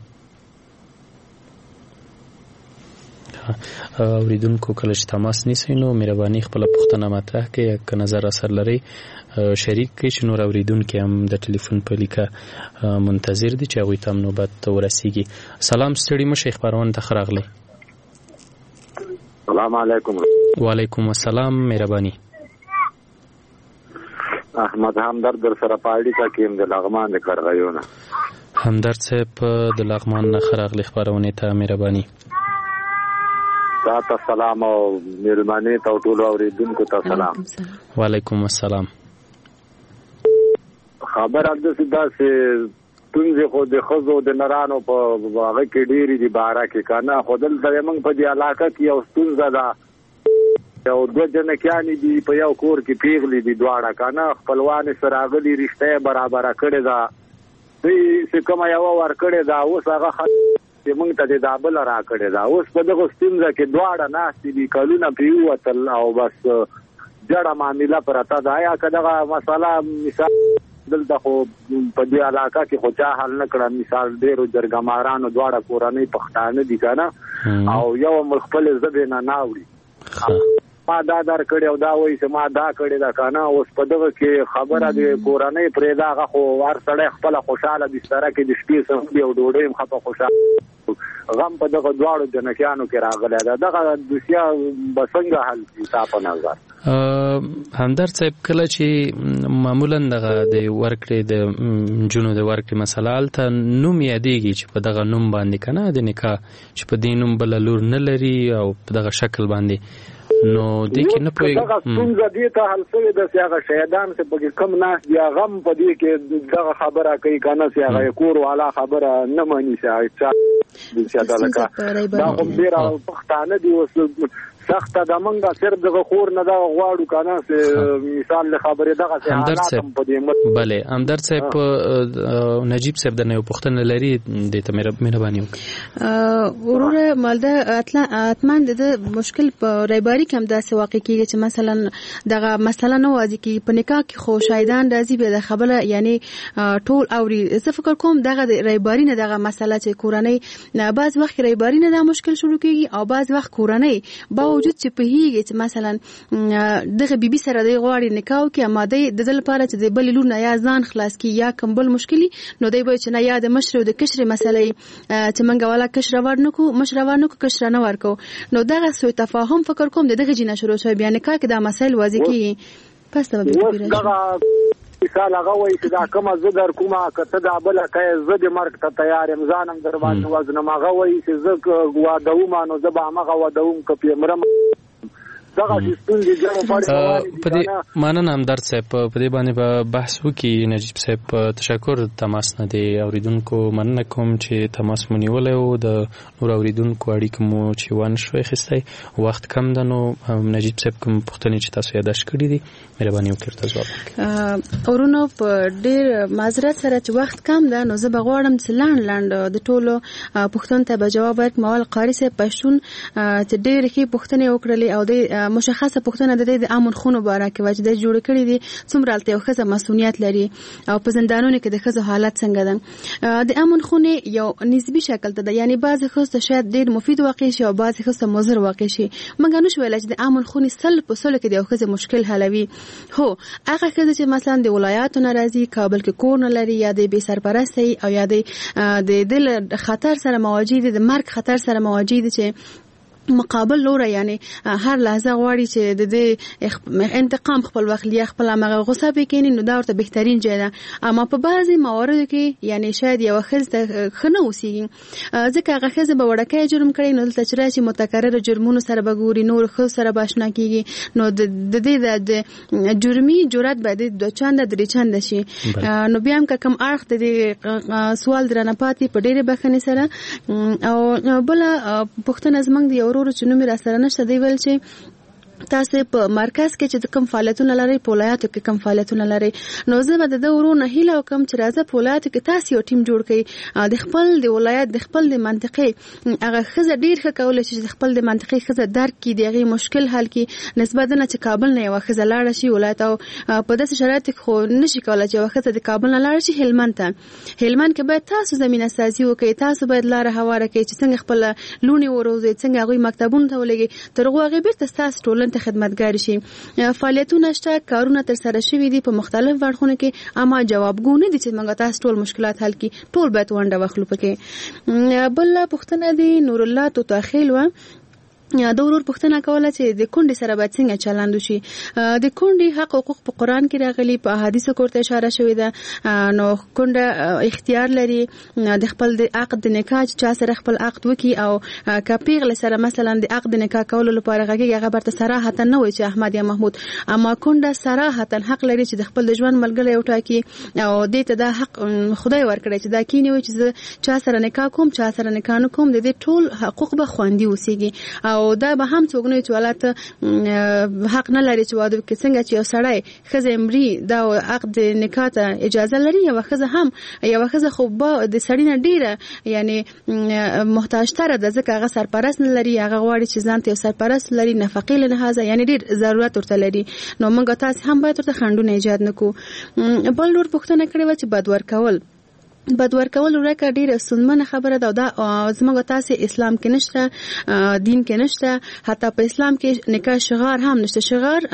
اوریدونکو کله چې تماس نیسئ نو مهرباني خپله پوښتنه مطرح کړئ که نظر اثر لرئ شریک کړئ چې نور اوریدونکي هم د ټلیفون په لیکه منتظر دي چې هغوی ته هم نوبت ورسیږي. سلام ستړي مشئ خپرونه ته ښه راغلی. سلام علیکم. وعلیکم السلام. مهرباني احمد همدرد در سره په اړیکه کې یم د لغمان د قرغیو نه. همدرد صاحب د لغمان نه ښه راغلی خپرونې ته. مهرباني تاسو سلام او مېلمنې ته ټول اوریدونکو ته سلام. وعلیکم السلام. خبر اده سدا سه ستونزې خو د ښځو د نرانو په هغه کې ډېرې دي باره کې که نه خو دلته زموږ په دې علاقه کې یو ستونزه ده. یو دوه جنکیانې دي په یو کور کې پیغلې دي دواړه که نه خپلوانې سره راغلي رشته یې برابره کړې ده. دوی چې کومه یوه ورکړې ده اوس هغه چې موږ ته د دا بله راکړې ده. اوس په دغه ستونزه کې دواړه ناستې دي کلونه پرې ووتل او بس جړه معامله پرته ده. آیا که دغه مسله مثال دلته خو په دې علاقه کې خو چا حل نه کړه. مثال ډېرو جرګمارانو دواړه کورنۍ پښتانه دي که نه او یو هم خپلې ژبې نه نه اوري. ما دا در کړی او دا وایي چې ما دا کړې ده که نه. اوس په دغه کې خبره د کورنۍ پرېږده هغه خو هر سړی خپله خوشحاله بستره کې د شپې سمدي او ډوډۍ هم ښه په خوشحاله غم په دغه دواړو جنکیانو کې راغلی ده. دغه دوسیه به څنګه حل کړي ستا په نظر؟ همدرد صاحب کله چې معمولا دغه د ورکړې د نجونو د ورکړې مسله هلته نوم یادېږي چې په دغه نوم باندې که نه د نکاح چې په دې نوم بله لور نه لري او په دغه شکل باندې نو دې کې نه پوهېږم دغه ستونزه دې ته حل شوې ده چې هغه شهیدان چې پکې کم ناست دي هغه هم په دې کې دغه خبره کوي که نه چې هغه یې کور والا خبره نه مني چې هغه چا دا خو ډېره پښتانه دي اوس سخته ده. موږ صرف دغه خور نه دغه غواړو که نه چې مثال له خبرې دغسې حالات هم په دې مت. بلې همدرد صاحب نجیب صاحب درنه یو پوښتنه لري دې ته مهرباني وکړي. وروره مالده حتما د مشکل په رایباري کې هم داسې واقع کېږي چې مثلا دغه مسله نه واضح کېږي په نکاح کې خو شاهدان راځي بیا د خبره یعنې ټول اوري. زه فکر کوم دغه د رایباري نه دغه مسله چې کورنۍ بعض وخت رایباري نه دا مشکل شروع کېږي او بعض وخت کورنۍ به باوجود چې په هیږي چې مثلا دغه بیبي سره د غواړي نکاح کې اماده د دل لپاره چې د بل لور نه یا ځان خلاص کی یا کوم بل مشکلي نو دی به چې نه یا د مشر او د کشر مسلې چې منګه والا کشر ورنکو مشر ورنکو کشر نه ورکو نو دغه سوء تفاهم فکر کوم دغه جنا شروع شوی بیا نکاح کې د مسایل واضح کی پس ته به مثال هغه وایي چې دا کومه زه در کومه که ته دا بله کوې زه د مرګ ته تیار یم ځانم در باندې وزنم هغه وایي چې زه واده وم نو زه به همغه واده وم که پرې مرم دغه ستونزې جمع پړې په دې مننه همدرد صاحب په دې باندې به بحث وکړي نجیب صاحب تشکر تماس نه دی اوریدونکو مننه کوم چې تماس مو نیولی و د نور اوریدونکو اړیکې مو چې ونشوی اخیستی وخت کم ده نو نجیب صاحب کوم پوښتنې چې تاسو یاداښت کړي دي مهرباني وکړئ ورته ځواب وکړئ ورونو په ډېر معذرت سره چې وخت کم ده نو زه به غواړم چې لنډ لنډ د ټولو پوښتنو ته به جواب ورکړم اول قاري صاحب پښتون چې ډېرې ښې پوښتنې وکړلې او د مشخصه پوښتنه د دې د امن خونو باره کې وجه د جوړ کړی دي څومره الته خزه مسؤلیت لري او په زندانونو کې د خزه حالت څنګه ده د امن خونه یو نسبی شکل ته ده یعنی بعض خزه شاید ډیر مفید واقع شي او بعض خزه مضر واقع شي مګر نو شویل چې د امن خونه سل په سل کې د خزه مشکل حلوي هو هغه خزه چې مثلا د ولایاتو ناراضي کابل کې کور نه لري یا د بي سرپرستی او یا د دل خطر سره مواجه دي د مرګ خطر سره مواجه دي چې مقابل لوره یعنی هر لحظه غواړي چې د دې انتقام خپل وخت لیا خپل هغه غصه وکړي نو دا ورته بهترین ځای ده اما په بعضي مواردو کې یعنی شاید یو خزه خنه وسیږي ځکه هغه خزه به وړکه جرم کړي نو دلته چې راشي متکرر جرمونو سره بګوري نور خو سره باشنا کیږي نو د دې د جرمي جرأت به د چاند درې چاند شي نو بیا هم کوم اړخ د سوال درنه پاتې په ډېر بخنه سره او بل پښتنه زمنګ دی ورور چې نو مې را سره نشته دی ویل چې تاسو په مرکز کې چې کوم فعالیتونه لري په ولایتو کې کوم فعالیتونه لري نو زه به د ورونه هیله کوم چې راځه په ولایتو کې تاسو یو ټیم جوړ کړئ د خپل د ولایت د خپل د منطقې هغه خزه ډیر ښه کولای شي چې خپل د منطقې خزه درک کړي دغه مشکل حل کړي نسبت نه چې کابل نه یو خزه لاړ شي ولایت او په داسې شرایطو کې خو نشي کولای چې یو خزه د کابل نه لاړ شي هلمند ته هلمند کې باید تاسو زمينه سازي وکړئ تاسو باید لار هواره کړئ چې څنګه خپل لونی وروزي څنګه هغه مکتبونو ته ولګي تر هغه بیرته تاسو ټولن ته خدمتګار شي فعالیتونه شته کارونه تر سره شوي دي په مختلف وړخونو کې اما جوابګونه دي چې موږ تاسو ټول مشکلات حل کړي ټول باید ونده واخلو پکې بل پوښتنه دي نور الله تو تاخیل و د ورور پوښتنه کوله چې د کونډې سره باید څنګه چلند وشي د کونډې حق حقوق په قران کې راغلي په احادیثو کې اشاره شوې ده نو کونډه اختیار لري د خپل د عقد د نکاح چا سره خپل عقد وکي او کپیغل سره مثلا د عقد نکاح کولو لپاره غږی هغه برته صراحتا نه وي چې احمد یا محمود اما کونډه صراحتا حق لري چې د خپل د ژوند ملګری وټاکي او دې ته دا حق خدای ورکړي چې دا کینی وي چې چا سره نکاح کوم چا سره نکاح نه کوم د دې ټول حقوق به خوندي وسیږي او دا به هم څوک نه چې ولات حق نه لري چې واده کې څنګه چې یو سړی خزه امري دا عقد نکاح ته اجازه لري یو خزه هم یو خزه خو به د سړی نه ډیره یعنی محتاج تر د ځکه هغه سرپرست نه لري هغه غواړي چې ځان ته سرپرست لري نفقې له لحاظه یعنی ډیر ضرورت ورته لري نو موږ تاسو هم باید ورته خندونه ایجاد نکو بل نور پوښتنه کړې و چې بد ورکول بد ورکول ورکه ډیره سنمنه خبره ده دا زموږ تاسو اسلام کې نشته دین کې نشته حتی په اسلام کې نکاح شغار هم نشته شغار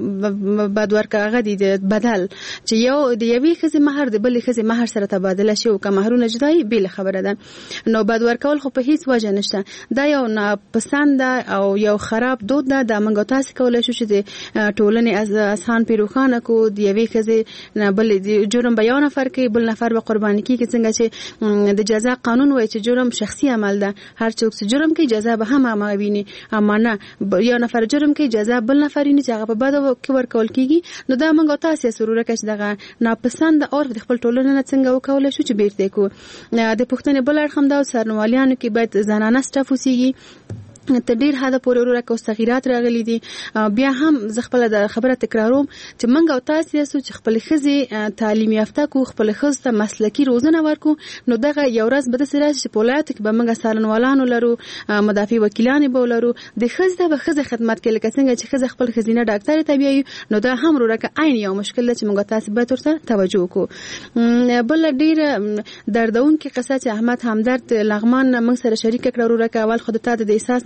بد ورکه هغه دي بدل چې یو د یوې خزي مہر د بلې خزي مہر سره تبادله شي او که مہرونه جدای بل خبره ده نو بد ورکول خو په هیڅ وجه نشته دا یو ناپسند او یو خراب دود ده د موږ تاسو کولای شو چې د ټولنې از آسان پیروخانه کو د یوې خزي نه بلې جرم بیان فرق بل نفر به قرباني کی څنګه چې د جزا قانون وایي چې جرم شخصي عمل ده هر څوک چې جرم کوي جزا به هم هغه ویني اما نه یو نفر جرم کوي جزا بل نفر نه چې هغه په بده کې ورکول کیږي نو دا موږ تاسو سرور کچ دغه ناپسند او د خپل ټولنه نه څنګه وکول شو چې بیرته کو د پښتنې بل اړخ هم دا سرنوالیانو کې باید زنانه سټاف وسیږي ته ډیر حدا پورې ورو راکو تغیرات راغلي دي بیا هم ز خپل د خبره تکراروم چې منګ او تاسو یې چې خپل خزي تعلیم یافته کو خپل خز ته مسلکی روزنه ورکو نو دغه یو ورځ به د سره چې پولات کې به منګ سالنوالانو لرو مدافع وکیلان به ولرو د خز د خز خدمت کې لکه څنګه چې خز خپل خزینه ډاکټر طبيعي نو دا هم ورو راکه عین یو مشکل چې منګ تاسو به ترته توجه کو بل ډیر دردون کې قصه چې احمد همدرد لغمان منګ سره شریک کړو راکه اول خود ته د احساس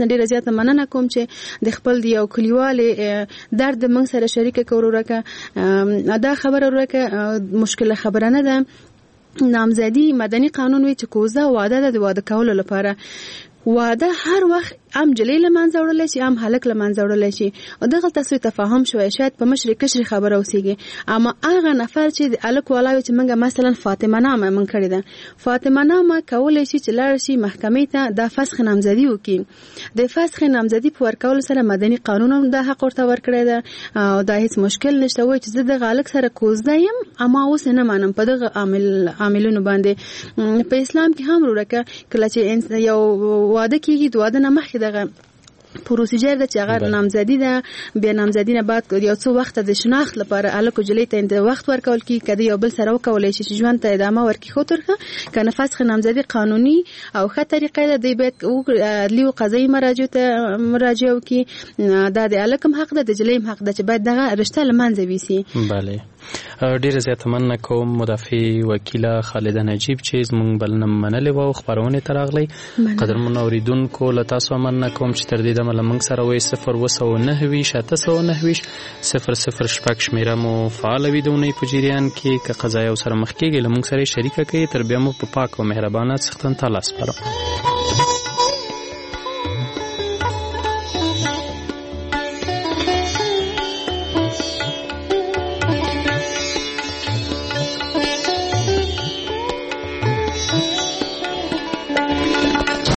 ډیره زیاته مننه کوم چې د خپل یو کلیوالې درد موږ سره شریک کړو. دا خبره ورکه مشکل خبره نه ده. نامزدي مدني قانون وی چې کوزه واده ده د واده کولو لپاره. واده هر وخت ام جلی لمنځه وړل شي ام هلک لمنځه وړل شي او دغه تاسو تفاهم شوي شاید په مشرق کشري خبره اوسېږي. اما هغه نفر چې د الک ولاوي چې منګه مثلا فاطمه نامه من کړی ده فاطمه نامه کولای شي چې لاړ شي محکمې ته د فسخ نامزدي وکړي. د فسخ نامزدي په ورکول سره مدني قانون هم د حق ورته ورکړی ده او دا هیڅ مشکل نشته. وای چې زه د غالک سره کوزده یم اما اوس نه مانم په دغه عامل عاملونو باندې. په اسلام کې هم ورکه کله چې یو واده کیږي د واده نه مخکې دغه پروسیجر د چاغر نامزدي ده. بیا نامزدي نه بعد یو څو وخت د شناخت لپاره الکو جلی ته د وخت ورکول کی کدی یو بل سره وکولای شي چې ژوند ته ادامه ورکړي. خو ترخه کنه فسخ نامزدي قانوني او ښه طریقه ده. دی بیت او لیو قضایي مراجعه ته مراجعه وکي. دا د الکم حق ده د جلیم حق ده چې باید دغه رشته لمنځه ویسي. بله ډیره زیاته مننه کوم مدافع وکیله خالده نجیب چې زموږ بلنه منلې وه او خپرونې ته راغلی. قدرمن اوریدونکو له تاسو مننه کوم چې تر دې دمه له موږ سره وی صفر اوه سوه نهه ویشت اته سوه نهه ویشت صفر صفر شپږ شمېره مو فعاله وي د اونۍ په جریان کې. که قضایه ورسره مخ کېږي له موږ سره یې شریکه کوي. تر بیا مو په پاک او مهربانه څښتن تعالی سپارم.